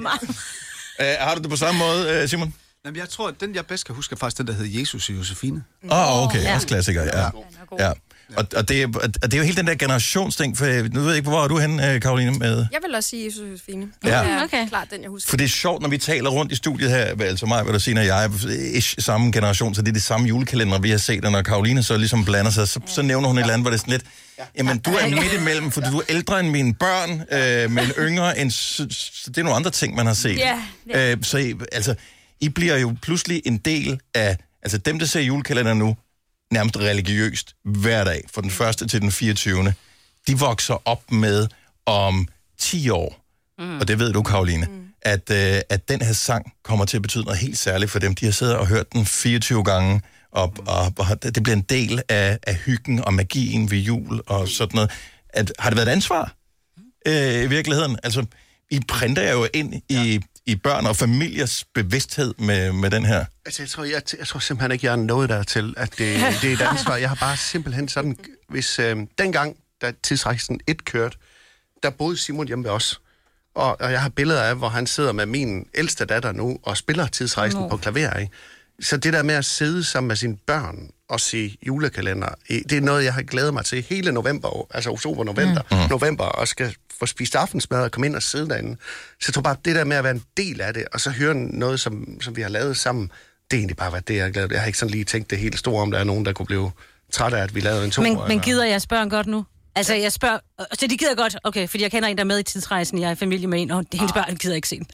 uh, har du det på samme måde, Simon? Jamen, jeg tror, at den, jeg bedst kan huske, er faktisk den, der hedder Jesus og Josefine. Åh, oh, okay. Ja. Også klassiker, ja. ja. Og, og, det er, og det er jo hele den der generationsting, for nu ved jeg ikke, hvor er du henne, Karoline? Med? Jeg vil også sige Jesus og Josefine. Ja. Det er okay. Klart den, jeg husker. For det er sjovt, når vi taler rundt i studiet her, altså mig, hvad du siger, når jeg er ish, samme generation, så det er det samme julekalender, vi har set, og når Karoline så ligesom blander sig, så, så nævner hun et eller andet, hvor det er sådan lidt, jamen, du er midt imellem, for du er ældre end mine børn, øh, men yngre end, så, så det er nogle andre ting, man har set. Ja, ja. Øh, så I, altså, I bliver jo pludselig en del af, altså dem, der ser julekalender nu, nærmest religiøst hver dag, fra den første til den fireogtyvende De vokser op med om ti år, mm. og det ved du, Karoline, mm. at, øh, at den her sang kommer til at betyde noget helt særligt for dem. De har siddet og hørt den fireogtyve gange, og, og, og det bliver en del af, af hyggen og magien ved jul og sådan noget. At, har det været et ansvar øh, i virkeligheden? Altså, I printer jo ind i... i børn og familiers bevidsthed med, med den her? Altså, jeg tror, jeg, jeg tror simpelthen ikke, jeg er nået dertil, at det, det er et ansvar. Jeg har bare simpelthen sådan... Hvis øh, dengang, da tidsrejsen et kørte, der boede Simon hjemme ved os. Og, og jeg har billeder af, hvor han sidder med min ældste datter nu og spiller tidsrejsen no. på klaver, ikke? Så det der med at sidde sammen med sine børn og se julekalender, det er noget, jeg har glædet mig til hele november, altså oktober, november, mm. november, og skal få spist aftensmad og komme ind og sidde derinde. Så jeg tror bare, det der med at være en del af det, og så høre noget, som, som vi har lavet sammen, det er egentlig bare været det, jeg er glad. Jeg har ikke sådan lige tænkt det helt store, om der er nogen, der kunne blive træt af, at vi lavede en to. Men, men gider jeres børn godt nu? Altså, jeg spørger... Så de gider godt, okay, fordi jeg kender en, der er med i tidsrejsen, jeg er i familie med en, og hendes børn gider ikke se den.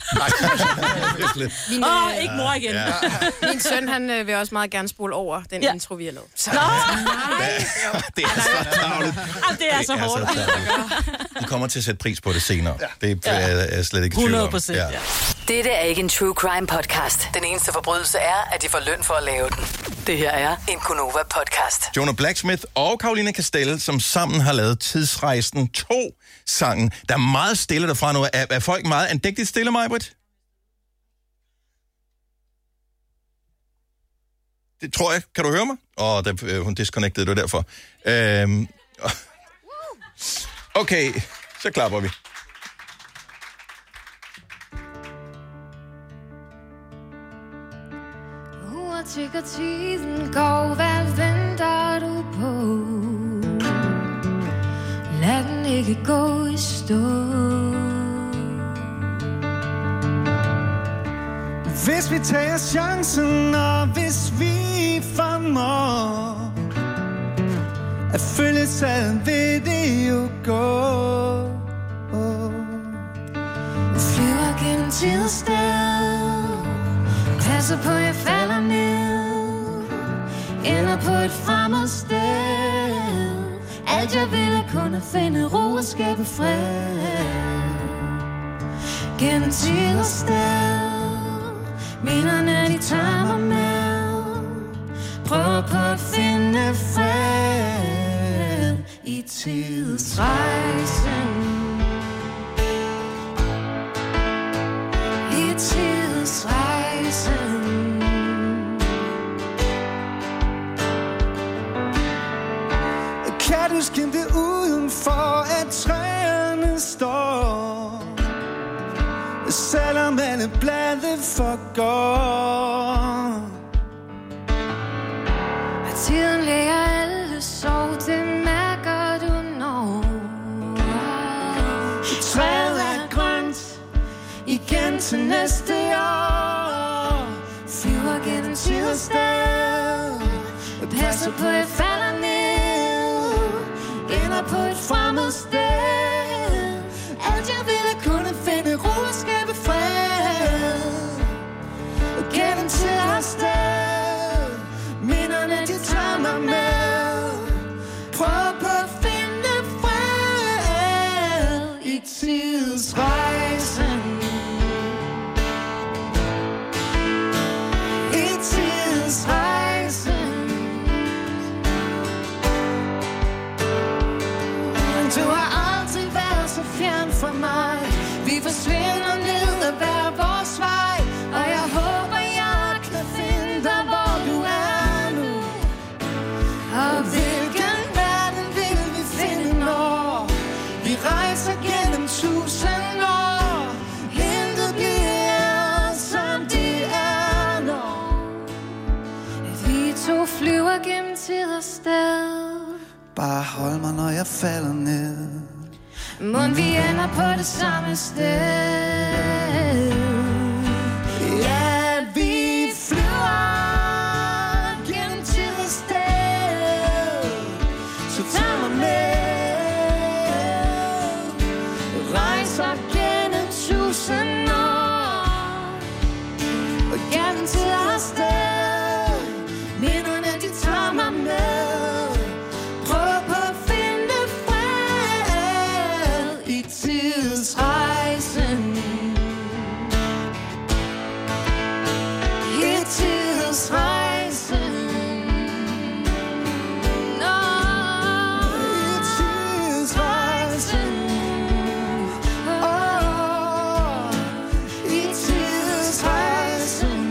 Åh, oh, ikke mor igen. Ja. Min søn, han øh, vil også meget gerne spole over den ja. intro, vi har lavet. Så. Nå, nej! Det er så tavligt. Det er så hårdt. Du kommer til at sætte pris på det senere. Ja. Det er jeg slet ikke i tvivl om. hundrede procent, ja. Dette er ikke en true crime podcast. Den eneste forbrydelse er, at de får løn for at lave den. Det her er en Gunova podcast. Jonah Blacksmith og Karoline Castell, som sammen har lavet Tidsrejsen to sangen. Der er meget stille derfra nu. Er, er folk meget andægtigt stille, Maj-Brit? Det tror jeg. Kan du høre mig? Åh, oh, øh, hun disconnectede, det var derfor. Øhm, okay, så klapper vi. tykker tiden går, hvad venter du på? Lad den ikke gå i stå. Hvis vi tager chancen, og hvis vi formår at følge sad, vil det jo gå. Flyver gennem tid og sted, passer på, jeg falder ned, ender på et fremmed sted. Alt jeg vil er kun at finde ro og skabe fred. Gennem tid og sted, minderne de tager mig med. Prøver på at finde fred i tidsrejsen. I tidsrejsen. Kan du skimte udenfor, at træerne står, selvom alle blade forgår? Og tiden lægger alle sorg, det mærker du når. Træet er grønt igen til næste år. Flyver gennem tid og sted, passer på, at falder ned, ender på et fremmed sted. Alt jeg vil er kun at finde ro og skabe fred. Og gennem tid og sted, minderne de tager mig med. Prøv på at finde fred i tidsrejsen. I tidsrejsen. Du har altid været så fjern fra mig. Vi forsvinder ned ad hver vores vej, og jeg håber, jeg kan finde dig, hvor du er nu. Og hvilken verden vil vi finde, når vi rejser gennem tusind år? Intet bliver, som det er, når vi to flyver gennem tid og sted. Bare hold mig, når jeg falder ned. Mon vi ender på det samme sted. Ja, vi flyver gennem tid og sted. Så tag mig med. Rejser gennem tusind år. Og gennem tid og sted. Minderne de tager mig med. Tidsrejsen. I tidsrejsen. Nå, i tidsrejsen. Åh, i tidsrejsen.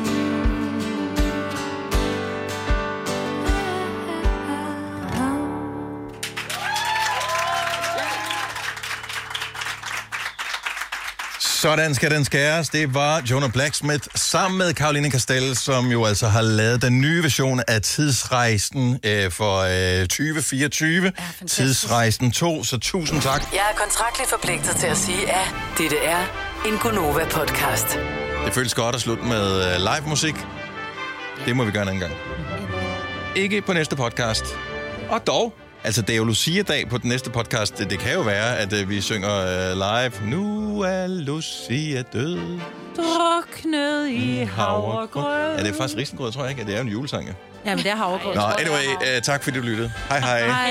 Sådan skal den skæres. Det var Jonah Blacksmith sammen med Caroline Castell, som jo altså har lavet den nye version af Tidsrejsen øh, for øh, tyve fireogtyve. Ja, Tidsrejsen to, så tusind tak. Jeg er kontraktligt forpligtet til at sige, at dette er en Gonova-podcast. Det føles godt at slutte med øh, live musik. Det må vi gøre en anden gang. Ikke på næste podcast. Og dog, altså det er jo Lucia-dag på den næste podcast. Det, det kan jo være, at øh, vi synger øh, live. Nu er Lucia død. Druknet i havregrød. Ja, det er faktisk risengrød, tror jeg ikke. Det er jo en julesang. Jamen, det er havregrød. Nå, anyway, uh, tak fordi du lyttede. Hej hej. Hej.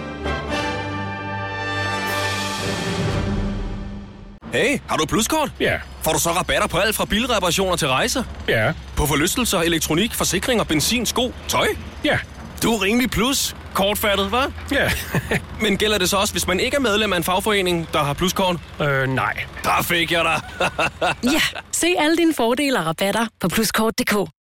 Hey, har du et pluskort? Ja. Får du så rabatter på alt fra bilreparationer til rejser? Ja. På forlystelser, elektronik, forsikring og benzin, sko, tøj? Ja. Du er rimelig plus. Kortfattet, hva'? Ja. Men gælder det så også, hvis man ikke er medlem af en fagforening, der har pluskort? Øh, nej. Der fik jeg dig. Ja, se alle dine fordele og rabatter på pluskort punktum d k.